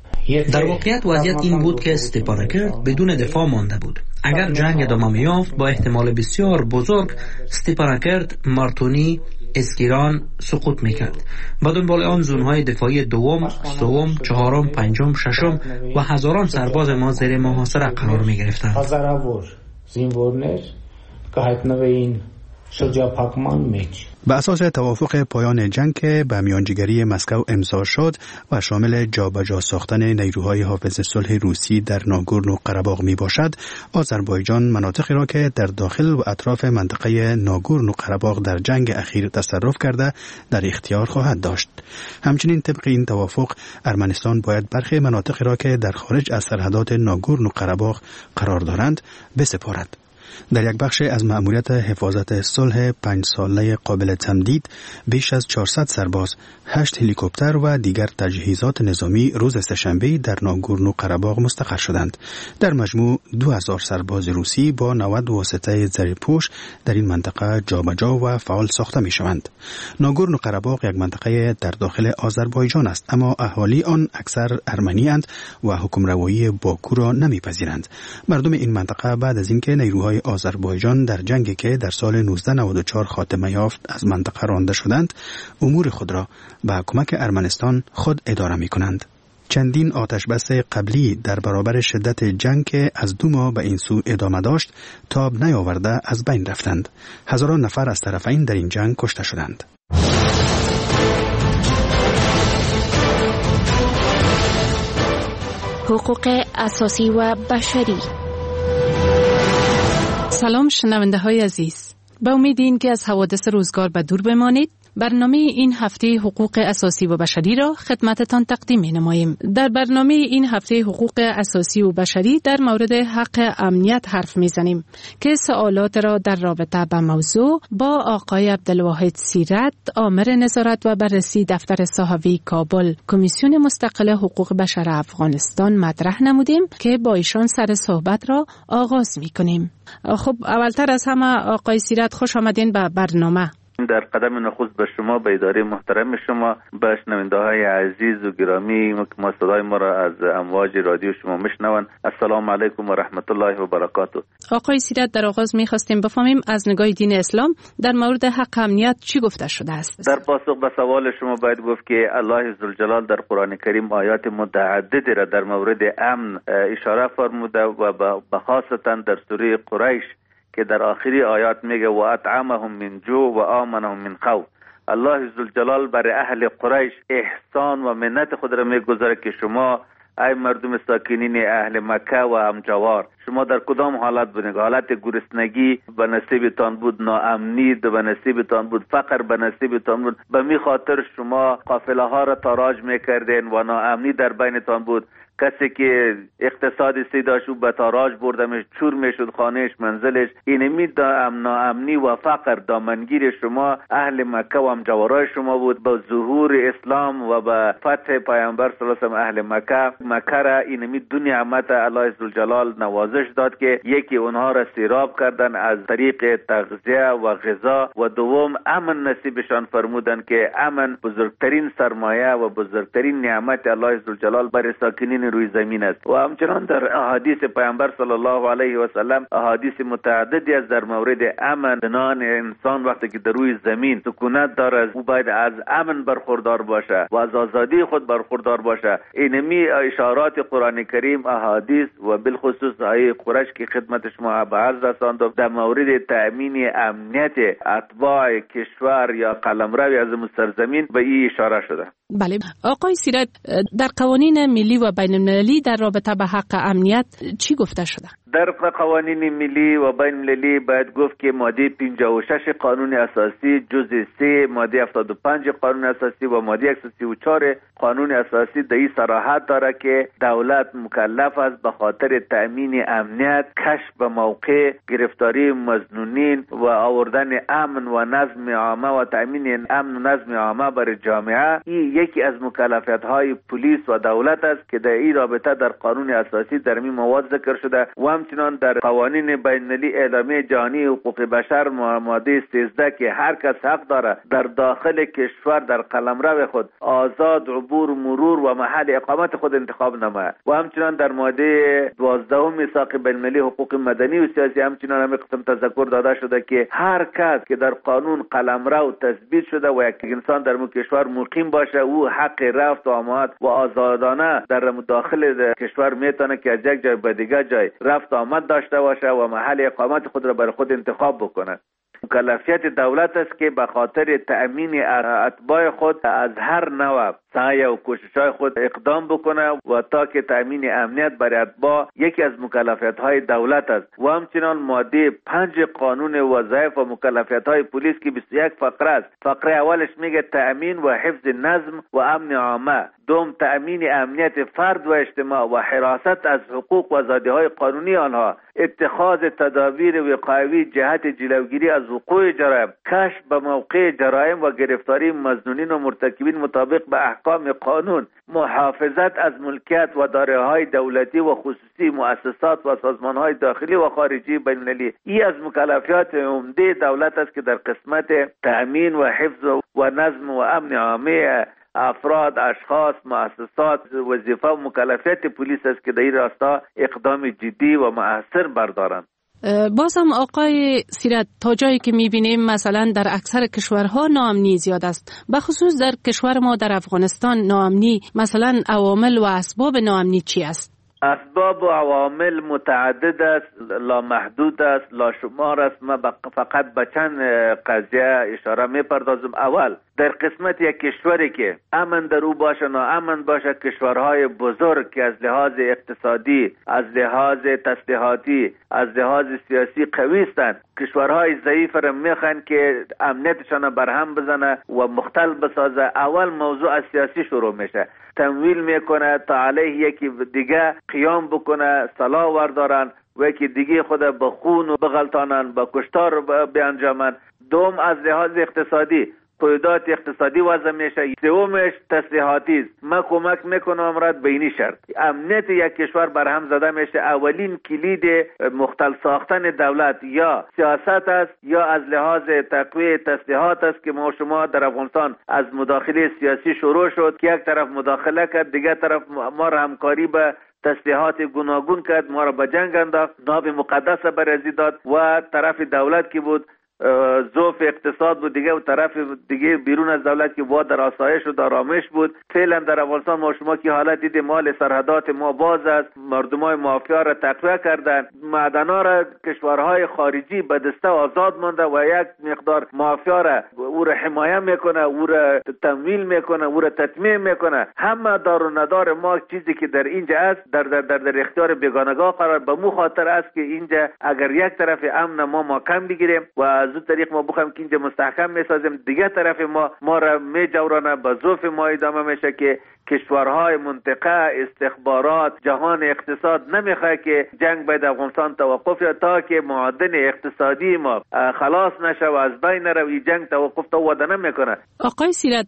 Speaker 21: در واقعیت وضعیت این بود که استپاناکرت بدون دفاع مانده بود. اگر جنگ ادامه می‌یافت با احتمال بسیار بزرگ استپاناکرت، مارتونی، اسکیران سقوط میکرد. با دنبال آن زونهای دفاعی دوم، سوم، چهارم، پنجم، ششم و هزاران سرباز ما زیر محاصره قرار میگرفتند.
Speaker 20: هزارավոր զինվորներ կհայտնվեին
Speaker 2: به اساس توافق پایان جنگ که به میانجیگری مسکو امضا شد و شامل جابجا ساختن نیروهای حافظ صلح روسی در ناگورنو و قره‌باغ می باشد، آذربایجان مناطقی را که در داخل و اطراف منطقه ناگورنو و قره‌باغ در جنگ اخیر تصرف کرده در اختیار خواهد داشت. همچنین طبق این توافق ارمنستان باید برخی مناطقی را که در خارج از سرحدات ناگورنو و قره‌باغ قرار دارند بسپارد. در یک بخش از مأموریت حفاظت صلح پنج ساله قابل تمدید بیش از چهارصد سرباز، هشت هلیکوپتر و دیگر تجهیزات نظامی روز سه‌شنبه در ناگورنو قره‌باغ مستقر شدند. در مجموع دو هزار سرباز روسی با نود واسطه زره‌پوش در این منطقه جابجا و فعال ساخته می شوند. ناگورنو قره‌باغ یک منطقه در داخل آذربایجان است، اما اهالی آن اکثر ارمنی اند و حکمروایی باکو را نمیپذیرند. مردم این منطقه بعد از اینکه نیروهای آذربایجان در جنگی که در سال نوزده نود و چهار خاتمه یافت از منطقه رانده شدند، امور خود را با کمک ارمنستان خود اداره می کنند. چندین آتش بس قبلی در برابر شدت جنگ که از دو ماه به این سو ادامه داشت تاب نیاورده از بین رفتند. هزاران نفر از طرفین در این جنگ کشته شدند.
Speaker 18: حقوق اساسی و بشری.
Speaker 3: سلام شنونده های عزیز، با امید این که از حوادث روزگار به دور بمانید، برنامه این هفته حقوق اساسی و بشری را خدمتتان تقدیم می نماییم. در برنامه این هفته حقوق اساسی و بشری در مورد حق امنیت حرف می زنیم که سوالات را در رابطه با موضوع با آقای عبدالواحد سیرت، آمر نظارت و بررسی دفتر صحافی کابل، کمیسیون مستقل حقوق بشر افغانستان مطرح نمودیم که با ایشان سر صحبت را آغاز می کنیم. خب اولتر از همه آقای سیرت، خوش آمدین به برنامه.
Speaker 22: در قدم نخست به شما، به اداره محترم شما، به شنونده های عزیز و گرامی ما صدای ما را از امواج رادیو شما میشنوند، السلام علیکم و رحمت الله و برکاته.
Speaker 3: آقای سیرت، در آغاز میخواستیم بفهمیم از نگاه دین اسلام در مورد حق امنیت چی گفته شده است؟
Speaker 22: در پاسخ به سوال شما باید گفت که الله ذوالجلال در قرآن کریم آیات متعددی را در مورد امن اشاره فرموده و به خاصتا در سوره قریش که در آخری آیات میگه و اطعمهم من جوع و آمنهم من خوف. الله ذوالجلال برای اهل قریش احسان و منت خود را میگذاره که شما ای مردم ساکنین اهل مکه و همجوار، شما در کدام حالت بودید؟ حالت گرسنگی به نصیبتان بود، ناامنی به نصیبتان بود، فقر به نصیبتان بود، به می خاطر شما قافله ها را تاراج میکردین و ناامنی در بینتان بود. کسی که اقتصاد سیداش به تاراج بردمش، چور میشد خانهش، منزلش. اینمی دا ناامنی و فقر دامنگیر شما اهل مکه و همجوارای شما بود. با ظهور اسلام و با فتح پیامبر صلی الله علیه و آله اهل مکه مکه را اینمی دو نعمت الله ذوالجلال نوازش داد که یکی اونها را سیراب کردن از طریق تغذیه و غذا و دوم امن نصیبشان فرمودن که امن بزرگترین سرمایه و بزرگترین نعمت الله ذوالجلال برای ساکنین روی زمین است. و همچنان در احادیث پیامبر صلی الله علیه و سلم احادیث متعددی از در مورد امن. زنان انسان وقتی که در روی زمین سکونت دارد او باید از امن برخوردار باشه و از آزادی خود برخوردار باشه. اینمی اشارات قرآن کریم، احادیث و بالخصوص آیه قریش که خدمت شما به عرض رساندم در مورد تأمین امنیت اتباع کشور یا قلمرو از سرزمین به این اشاره شده.
Speaker 3: بله آقای سیرت، در قوانین ملی و بین المللی در رابطه به حق امنیت چی گفته شده؟
Speaker 22: در قوانین ملی و بین المللی باید گفت که ماده پنجاه و شش قانون اساسی جزء سه، ماده هفتاد و پنج قانون اساسی و ماده صد و سی و چهار قانون اساسی در این صراحت داره که دولت مکلف است به خاطر تأمین امنیت، کشف به موقع، گرفتاری مظنونین و آوردن امن و نظم عامه و تأمین امن و نظم عامه برای جامعه. این یکی از مکلفیت های پلیس و دولت است که در این رابطه در قانون اساسی در این مواد ذکر شده و همچنان در قوانین بین المللی اعلامیه جهانی حقوق بشر ماده سیزده که هر کس حق داره در داخل کشور در قلمرو خود آزاد عبور، مرور و محل اقامت خود انتخاب نماید. و همچنان در ماده دوازده میثاق بین المللی حقوق مدنی و سیاسی همچنان همین قسم تذکر داده شده که هر کس که در قانون قلمرو تثبیت شده و یک انسان در مو کشور مقیم باشه او حق رفت و آمد و آزادانه در داخل کشور میتونه که از یک جای به دیگر جای رفت آمد داشته باشه و محل اقامت خود را برای خود انتخاب بکنه. مکلفیت دولت است که به خاطر تأمین اتباع خود از هر نوع سعی و کوشش‌های خود اقدام بکنه و تا که تأمین امنیت برای اتباع یکی از مکلفیت‌های دولت است. و همچنان ماده پنج قانون وظایف و مکلفیت‌های پلیس که بیست و یک فقره است. فقره اولش میگه تأمین و حفظ نظم و امن عامه، دوم تأمین امنیت فرد و اجتماع و حراست از حقوق و آزادی‌های قانونی آنها، اتخاذ تدابیر وقایوی جهت جلوگیری از وقوع جرایم، کشف به موقع جرایم و گرفتاری مظنونین و مرتکبین مطابق به احکام قانون، محافظت از ملکیت و دارایی‌های دولتی و خصوصی مؤسسات و سازمان‌های داخلی و خارجی بین‌المللی. این از مکلفیات عمده دولت است که در قسمت تأمین و حفظ و نظم و امن عامه افراد، اشخاص، مؤسسات وظیفه و مکلفیت پلیس است که در این راستا اقدام جدی و مؤثر بردارند.
Speaker 3: باز هم آقای سیرت، تا جایی که میبینیم مثلا در اکثر کشورها ناامنی زیاد است، به خصوص در کشور ما در افغانستان ناامنی، مثلا عوامل و اسباب ناامنی چی است؟
Speaker 22: اسباب و عوامل متعدد است، لا محدود است، لا شمار است. من فقط به چند قضیه اشاره میپردازم. اول، در قسمت یک کشوری که امن در او باشه ناامن باشه، کشورهای بزرگ که از لحاظ اقتصادی، از لحاظ تسلیحاتی، از لحاظ سیاسی قوی هستند، کشورهای ضعیف را میخوان که امنیتشان برهم بزنه و مختل بسازه. اول موضوع از سیاسی شروع میشه، تمویل میکنه تا علیه یکی دیگه قیام بکنه، سلاح وردارن و یکی دیگه خود به خون و بغلطانن، به کشتار بیانجامن. دوم، از لحاظ اقتصادی قیودات اقتصادی وضع میشه. سومش تسلیحاتی است. ما کمک میکنم امراد بینی شرط امنیت یک کشور برهم زده میشه. اولین کلید مختل ساختن دولت یا سیاست است یا از لحاظ تقویه تسلیحات است که ما شما در افغانستان از مداخله سیاسی شروع شد که یک طرف مداخله کرد، دیگه طرف ما را همکاری به تسلیحات گوناگون کرد، ما را به جنگ انداخت، ناب مقدس برازی داد و طرف دولت که بود ضعف اقتصاد بود دیگه و طرف دیگه بیرون از دولت که وا در آسایش و در آرامش بود. فعلا در افغانستان ما شما که حالت دیدیم، مال سرحدات ما باز است، مردمای مافیا را تقویه کردن، معدنا را کشورهای خارجی به دسته آزاد مانده و یک مقدار مافیا را او را حمایه میکنه، او را تمویل میکنه، او را تطمیع میکنه. همه دار و ندار ما چیزی که در اینجا است در در در, در اختیار بیگانگان قرار. به مو خاطر است که اینجا اگر یک طرف امن ما ما کم بگیریم و از اون طریق ما بخوام که اینجا مستحکم میسازیم، دیگه طرف ما ما را میجورانه، به ظروف ما ادامه میشه که کشورهای منطقه، استخبارات، جهان اقتصاد نمیخواد که جنگ باید افغانستان توقف یا تا که معادن اقتصادی ما خلاص نشه و از بین نره، جنگ توقف تو وعده نمیکنه.
Speaker 3: آقای سیرت،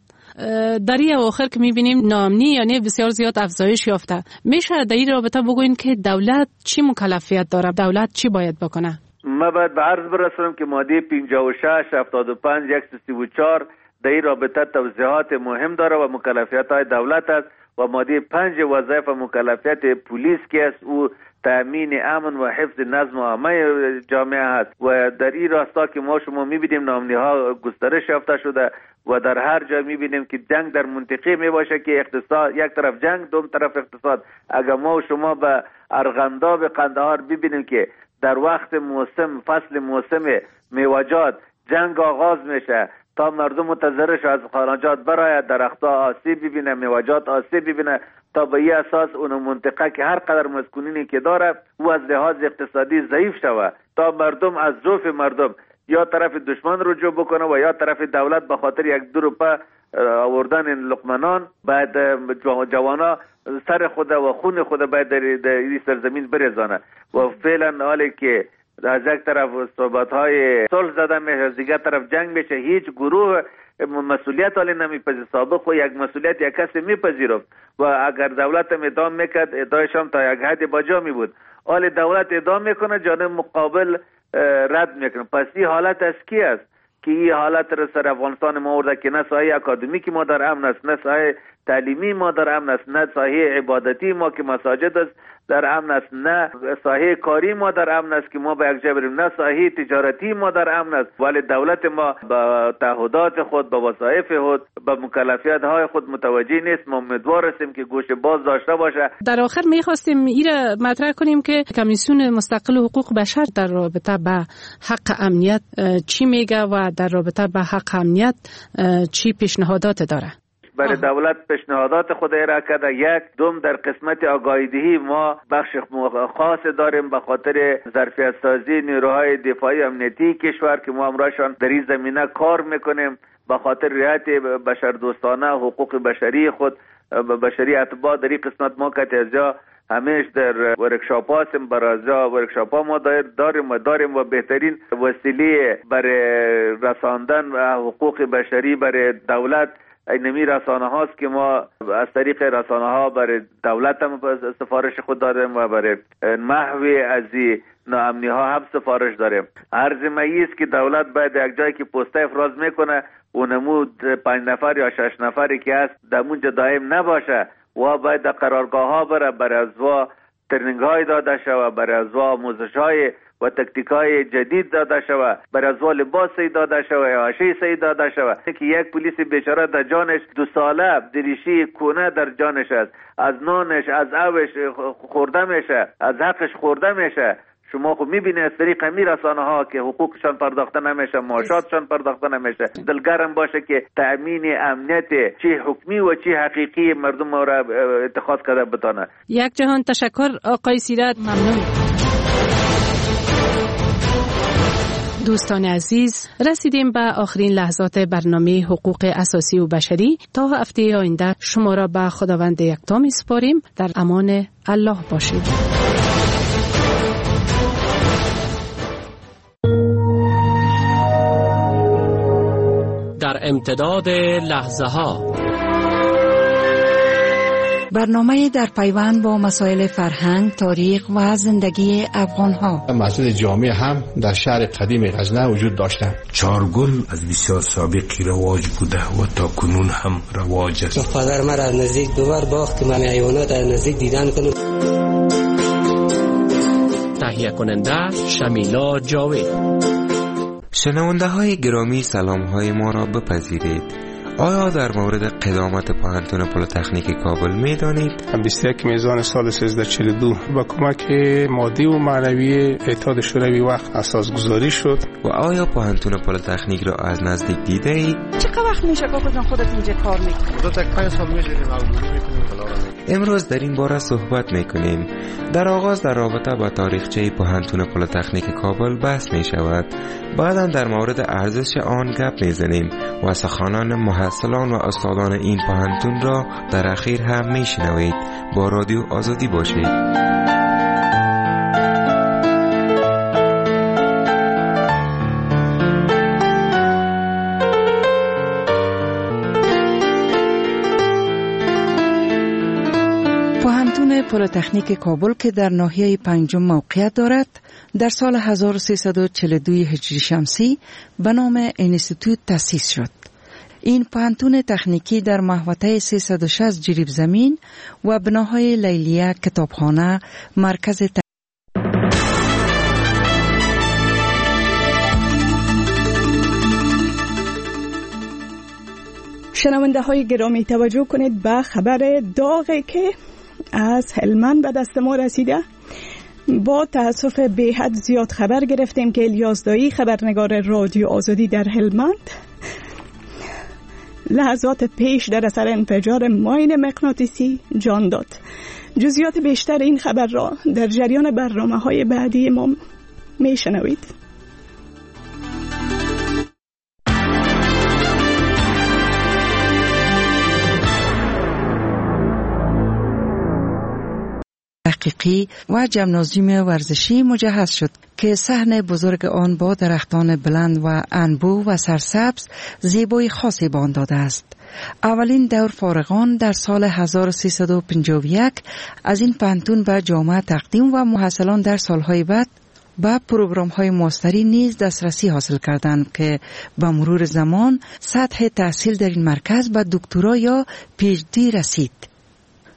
Speaker 3: در این اواخر که میبینیم ناامنی یعنی بسیار زیاد افزایش یافته، میشه در این رابطه بگوین که دولت چی مکلفیت داره؟ دولت چی باید بکنه؟
Speaker 22: ما باید به عرض برسونم که ماده پنجاه و شش، هفتاد و پنج، صد و سی و چهار در این رابطه توضیحات مهم داره و مکلفیت های دولت است و ماده پنج وظایف و مکلفیت پلیس که است او تأمین امن و حفظ نظم و عامه جامعه هست و در این راستا که ما شما میبینیم ناامنی ها گسترش یافته شده و در هر جا میبینیم که جنگ در منطقه میباشه که اقتصاد یک طرف جنگ، دوم طرف اقتصاد. اگر ما شما به ارغنداب قندهار ببینیم که در وقت موسم فصل موسم میوه‌جات جنگ آغاز میشه تا مردم متضرر از خانجات براید، درختها آسیب ببینه، میوه‌جات آسیب ببینه، تا به این اساس اون منطقه که هر قدر مسکونینی که داره او از لحاظ اقتصادی ضعیف شوه، تا مردم از ضعف مردم یا طرف دشمن رجوع بکنه و یا طرف دولت به خاطر یک دو روپه آوردن لقمنان بعد جوانا سر خود و خون خود باید در این سرزمین بریزانه و فعلا حالی که از یک طرف صحبت‌های صلح زده میشه، از دیگر طرف جنگ میشه، هیچ گروه مسئولیت حالی نمیپذیر. سابق و یک مسئولیت یک کسی میپذیرفت و اگر دولت هم ادام میکرد ادایشان تا یک حد باجا می بود. حال دولت ادام میکنه، جانب مقابل رد میکنه. پس این حالت از کی است که این حالت را سر افغانستان ما آورده که نه ساحه اکادمیکی ما در امن است، نه ساحه تعلیمی ما در امن است، نه ساحه عبادتی ما که مساجد است در امن است، نه ساحه کاری ما در امن است که ما به یک جای بریم، نه ساحه تجارتی ما در امن است، ولی دولت ما با تعهدات خود، با وظایف خود، با مکلفیت های خود متوجه نیست. ما امیدوار هستیم که گوش باز داشته باشه.
Speaker 3: در آخر می‌خواستیم ایره مطرح کنیم که کمیسیون مستقل حقوق بشر در رابطه با حق امنیت چی میگه و در رابطه با حق امنیت چی پیشنهادات داره.
Speaker 22: برای دولت پیشنهادات خود ارائه کرده. یک دوم در قسمت آگاهی دهی ما بخش خاص داریم به خاطر ظرفیت سازی نیروهای دفاعی امنیتی کشور که ما امرایشان در این زمینه کار میکنیم به خاطر رعایت بشردوستانه حقوق بشری خود بشری اتباع. در این قسمت ما که از جا همیشه در ورکشاپ هستیم، برای ورکشاپ ها ما داریم و داریم و بهترین وسیله برای رساندن حقوق بشری برای دولت اینمی رسانه هاست که ما از طریق رسانه ها برای دولت هم سفارش خود داریم و برای محو از ناامنی ها هم سفارش داریم. عرض مایی است که دولت باید یک جایی که پسته افراز میکنه اونمو پنج نفر یا شش نفری که هست در اونجا دائم نباشه و باید در قرارگاه ها بره، برای از وا ترنینگ های داده شود، برای از وا آموزش های و تکتیک های جدید داده شود، برای از وا لباس سی داده شود یا آشی سی داده شود که یک پلیس بیچاره در جانش دو ساله دریشی کونه در جانش است، از نانش از اوش خورده میشه، از حقش خورده میشه. شما خب میبینید از طریق می رسانه ها که حقوقشان پرداخته نمیشه، معاشاتشان پرداخته نمیشه. دلگرم باشه که تأمین امنیت چی حکمی و چی حقیقی مردم را اتخاذ کرده بتانه.
Speaker 3: یک جهان تشکر آقای سیرت، ممنون. دوستان عزیز، رسیدیم به آخرین لحظات برنامه حقوق اساسی و بشری. تا هفته آینده شما را به خداوند یکتا می‌سپاریم. در امان الله باشید.
Speaker 8: در امتداد لحظه ها
Speaker 1: برنامه در پیوند با مسائل فرهنگ، تاریخ و زندگی افغان ها.
Speaker 9: مسجد جامع هم در شهر قدیم غزنه وجود داشتند.
Speaker 23: چارگل از بسیار سابقی رواج بوده و تا کنون هم رواج است.
Speaker 24: پدر من از نزدیک دوبار باخت که من حیوانات از نزدیک دیدن کنم.
Speaker 8: تهیه کننده شمیلا جاوید.
Speaker 25: شنونده های گرامی، سلام های ما را بپذیرید. آیا در مورد قدامت پوهنتون پلیتکنیک کابل می دانید؟
Speaker 26: بیست و یک میزان سال سیزده چهل و دو با کمک مادی و معنوی اتحاد شوروی وقت اساس گذاری شد.
Speaker 25: و آیا پوهنتون پلیتکنیک را از نزدیک دیده اید؟
Speaker 27: چقدر وقت میشه کاکو جان خودت اینجا کار میکنی؟
Speaker 26: دو تا پنج سال میشه که مقدوری میکنیم.
Speaker 25: امروز در این باره صحبت میکنیم. در آغاز در رابطه با تاریخچه پوهنتون پلیتکنیک کابل بحث میشود. بعدا در مورد ارزش آن گپ میزنیم و سخنان محصلان و استادان این پوهنتون را در اخیر هم میشنوید. با رادیو آزادی باشید.
Speaker 1: پوهنتون پلیتکنیک کابل که در ناحیه پنجم موقعیت دارد، در سال هزار و سیصد و چهل و دو هجری شمسی به نام انستیتوت تأسیس شد. این پوهنتون تکنیکی در محوطه سیصد و شصت جریب زمین و بناهای لیلیه، کتابخانه، مرکز ت...
Speaker 28: شنونده های گرامی توجه کنید به خبر داغی که از هلمند به دست ما رسیده. با تأسف بیحد زیاد خبر گرفتیم که الیاس دایی، خبرنگار رادیو آزادی در هلمند، لحظات پیش در اثر انفجار ماین مغناطیسی جان داد. جزئیات بیشتر این خبر را در جریان برنامه‌های بعدی ما میشنوید.
Speaker 1: تحقیقی و جمنازیوم ورزشی مجهز شد که صحن بزرگ آن با درختان بلند و انبوه و سرسبز زیبایی خاصی به آن داده است. اولین دور فارغان در سال هزار و سیصد و پنجاه و یک از این پوهنتون به جامعه تقدیم و محصلان در سالهای بعد به پروگرام‌های ماستری نیز دسترسی حاصل کردند که با مرور زمان سطح تحصیل در این مرکز به دکترا یا پی اچ دی رسید.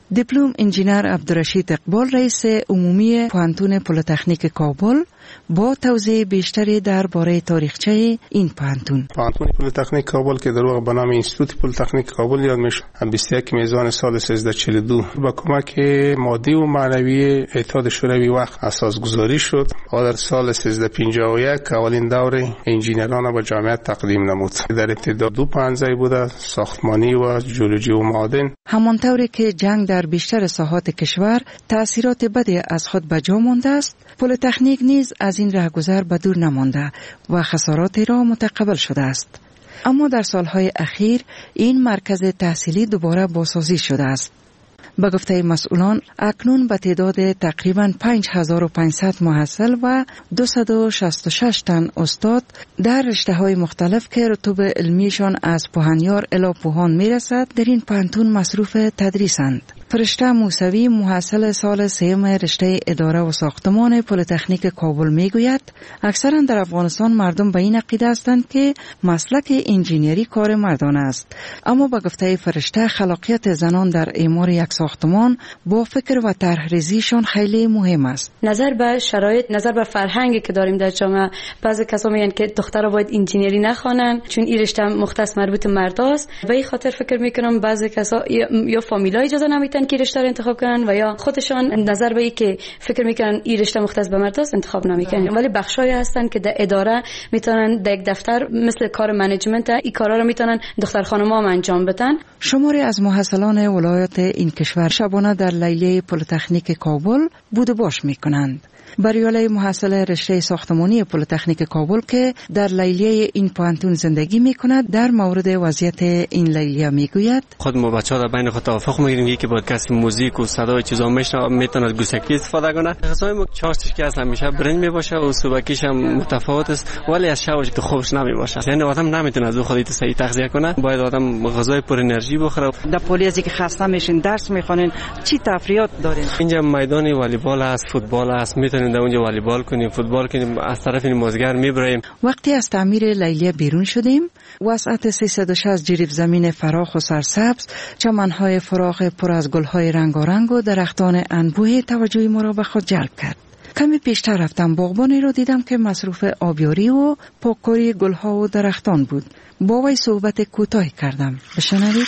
Speaker 4: دیپلم انجینر عبدالرشید اقبال رئیس عمومی پوهنتون پلیتکنیک کابل با توضیح بیشتری درباره تاریخچه این پوهنتون.
Speaker 26: پوهنتون پلیتکنیک کابل که در واقع به نام اینستیتوت پلیتکنیک کابل یاد میشه، بیست و یک میزان سال سیزده چهل و دو با کمک مادی و معنوی اتحاد شوروی وقت اساس گذاری شد و در سال سیزده پنجاه و یک اولین دور انجینران به جامعیت تقدیم نمود. در ابتدا دو پانزه بوده، ساختمانی و ژئولوژی و معادن.
Speaker 4: همانطوری که جنگ در بیشتر ساحات کشور تأثیرات بدی از خود به جا مانده است، پلیتکنیک نیز از این رهگذر به دور نمانده و خساراتی را متقبل شده است. اما در سالهای اخیر این مرکز تحصیلی دوباره بازسازی شده است. به گفته مسئولان اکنون به تعداد تقریباً پنج هزار و پانصد محصل و دویست و شصت و شش تن استاد در رشته‌های مختلف که رتبه علمیشان از پوهنیار الی پوهان میرسد در این پوهنتون مصروف تدریسند. فرشته موسوی محصل سال سوم رشته اداره و ساختمان پلیتکنیک کابل میگوید اکثرا در افغانستان مردم به این عقیده هستند که مسلک انجینری کار مردان است، اما به گفته فرشته خلاقیت زنان در اعمار یک ساختمان با فکر و طرح‌ریزیشان خیلی مهم است.
Speaker 5: نظر به شرایط، نظر به فرهنگی که داریم در جامعه، بعضی کسا میگن که دخترها باید انجینری نخوانن چون این رشته مختص مربوط مرداست. به این خاطر فکر میکنم بعضی کسا یا فامیلا اجازه نمیدن که رشته رو انتخاب کنن و یا خودشان نظر به این که فکر میکنن این رشته مختص به مرداست انتخاب نمیکنن، ولی بخشایی هستن که در اداره میتونن در یک دفتر مثل کار منیجمنت این کارا رو میتونن دختر خانم‌ها انجام بدن.
Speaker 4: شماری از محصلان ولایت این کشور شبانه در لیلیه پلیتکنیک کابل بود و باش میکنند. بریاله محصل رشته ساختمانی پلیتکنیک کابل که در لیلیه این پوهنتون زندگی میکند در مورد وضعیت این لیلیه میگوید
Speaker 6: خود ما بچه‌ها در بین خود توافق میگیریم یکی با کسی موزیک و صدای چیزا میشنوه میتونه از گوشکی استفاده کنه. غذای ما چاشتش که اصلا میشه برنج میباشه و صبحکیش هم متفاوت است ولی از شبش تو خوبش نمیباشه، یعنی آدم نمیتونه از خودی تو صحیح تغذیه کنه، باید آدم غذای پر انرژی بخوره.
Speaker 28: در پلیازی که خسته میشین درس میخونین چی تفریحات دارین؟
Speaker 6: اینجا میدان والیبال است، فوتبال است، میتونیم در اونجا والیبال کنیم، فوتبال کنیم، از طرف نمازگر میبریم.
Speaker 4: وقتی از تعمیر لیلیه بیرون شدیم وسعت سیصد و شصت جریب زمین فراخ و سرسبز، چمنهای فراخ پر از گلهای رنگارنگ و درختان انبوه توجه ما را به خود جلب کرد. کمی پیشتر رفتم باغبانی را دیدم که مصروف آبیاری و پاککاری گلها و درختان بود. با وی صحبت کوتاهی کردم. بشنوید.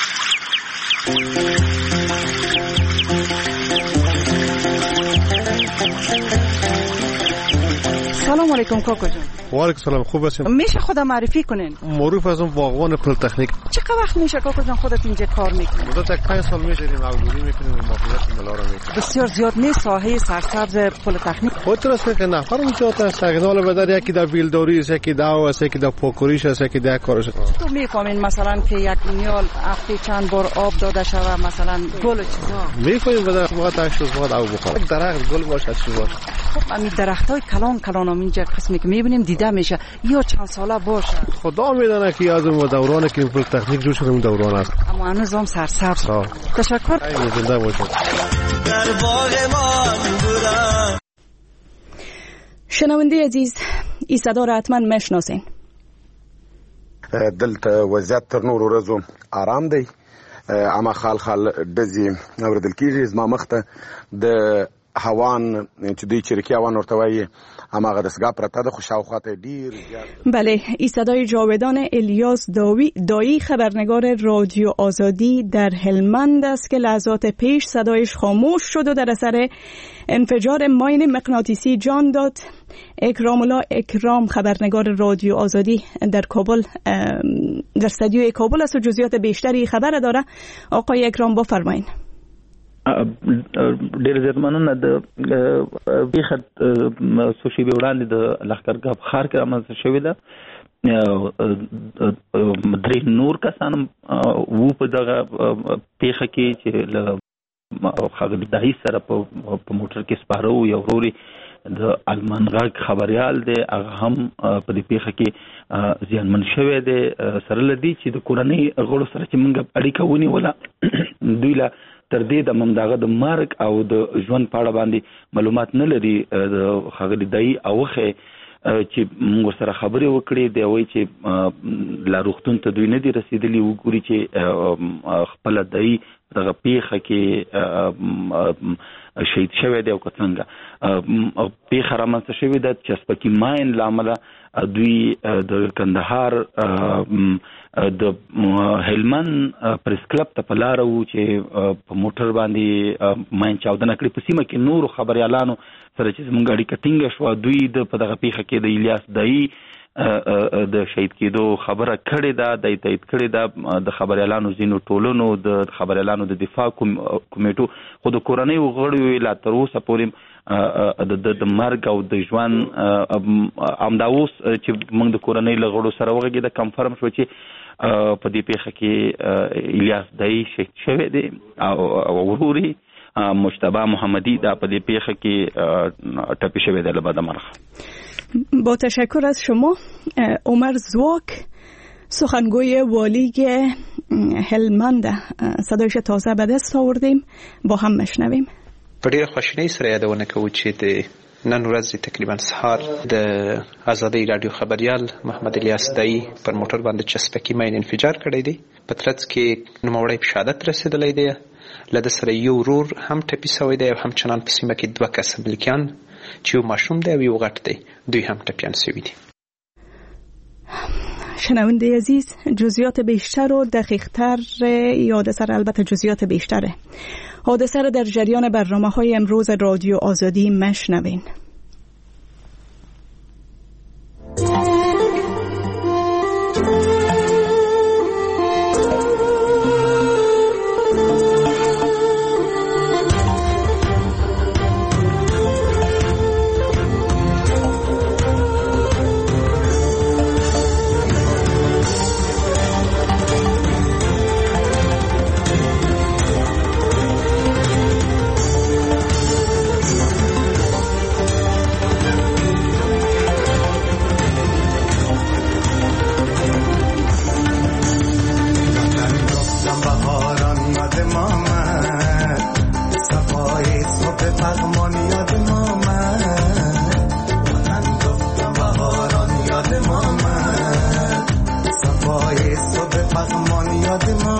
Speaker 28: سلام علیکم کاکا جان.
Speaker 7: و علیکم سلام، خوب هستین؟
Speaker 28: میشه خودم معرفی کنین؟
Speaker 7: معروف از اون باغبان پلیتکنیک.
Speaker 28: چقدر وقت میشه کاکا جان خودت اینجا کار میکنی؟
Speaker 7: مدت یک پنج سال میشه این معلومی میکنیم و موقعیت ملا رو میکنیم.
Speaker 28: بسیار زیاد نیست ساحه سرسبز پلیتکنیک.
Speaker 7: خودت راست که نفر اونجا تا سگنال بدر یکی در بیلدوری است، یکی داو است، یکی در پاکوریش است، یکی در کارش است.
Speaker 28: تو میفهمین مثلا که یک نیال هفته چند بار آب داده شوه، مثلا گل چیزا
Speaker 7: میفهمیم بدر وقت هشت روز بعد آب بخوره. درخت گل باشه چی باشه.
Speaker 28: خب همین درختای کلان کلان هم اینجا قسمی که میبینیم دیده میشه یا چند ساله باشه.
Speaker 7: خدا میدونه که از اون دوران که پلیتکنیک جور شده اون دوران است،
Speaker 28: اما هنوز هم سرسبز. تشکر.
Speaker 7: خیلی زنده باشید.
Speaker 28: در باغ ما شنونده عزیز این صدا را حتما میشناسین.
Speaker 10: دلته وضعیت تر نور ورځو آرام دی، اما خال خال دزي اوردل کیږي زما مخته د هوان چې دوی چریکي هوان ورته وایي هماغه دستگاه پرته ده، خو شاوخواته ډیر زیات.
Speaker 28: بله، این صدای جاودان الیاس داوی دایی خبرنگار رادیو آزادی در هلمند است که لحظات پیش صدایش خاموش شد و در اثر انفجار ماین مغناطیسی جان داد. اکرام الله اکرام خبرنگار رادیو آزادی در کابل در استودیوی کابل است و جزئیات بیشتری خبر داره. آقای اکرام بفرمایید.
Speaker 11: ډېر زیات مننه. د پیښه څو شېبې وړاندې د لښکرګاه په ښار کې رامنځته شوې ده. درې نور کسان وو په دغه پیښه کې چې له ښاغلي داعش سره په موټر کې سپاره وو. یو ورور د المان غږ خبریال دی، هغه هم په دې پیښه کې زیانمن شوی دی. سره له دې چې د کورنۍ غړو سره چې موږ اړیکه ونیوله دوی له تر دې د ممداغه د مرګ او د ژوند په اړه باندې معلومات نه لري. د ښاغلي دای اوخه چې موږ سره خبرې وکړې دی وایي چې لا روغتون ته دوی نه دي رسیدلي، وګوري چې خپل دای دغه پیښه کې شهید شوی دی او څنګه پیښه رامنځته شوې ده چې سپکی ماین لامل دوی د کندهار د هلمند پریس کلب ته په لار وو چې په موټر باندې ماین چاودنه کړې په سیمه کې نور خبريالانو سره چې زموږ اړیکه ټینګه شو دوی د په دغه پیښه کې د الیاس دای د شهید کېدو خبره کړې ده د تایید کړې ده د خبريالانو زینو ټولونو د خبريالانو د دفاع کمیټو خو د کورنۍ غړو لا تر اوسه پورې د مرګ او د ژوند امدا اوس چې موږ د کورنۍ له غړو سره وغږی د کنفرم شو چې په دې پیښه کې الیاس دای شهید شوی دی او وروري مجتبی محمدی دا په دې پیښه کې ټپي شوی دی له بده مرغه.
Speaker 28: با تشکر از شما. عمر زواک سخنگوی والی هلمند صدایش تازه به دست آوردیم با هم مشنویم.
Speaker 12: په ډیره خوشحالۍ سره یادونه کوو چې د نن ورځ تقریبا سهار د آزادۍ رادیو خبریال محمد الیاس دای پر موټر باندې چسپکی ماین انفجار کړی دی. په ترڅ کې نوموړی په شهادت رسېدلی دی. له ده سره یو ورور هم ټپي شوی دی او همچنان په سیمه کې دوه کسه ملکیان چې یو ماشوم دی او یو غټ دی دوی هم ټپیان شوي دي.
Speaker 28: شنونده عزیز جزئیات بیشتر و دقیق‌تر حادثه را البته جزئیات بیشتره حادثه را در جریان برنامه‌های امروز رادیو آزادی مشنوین.
Speaker 13: یاد ما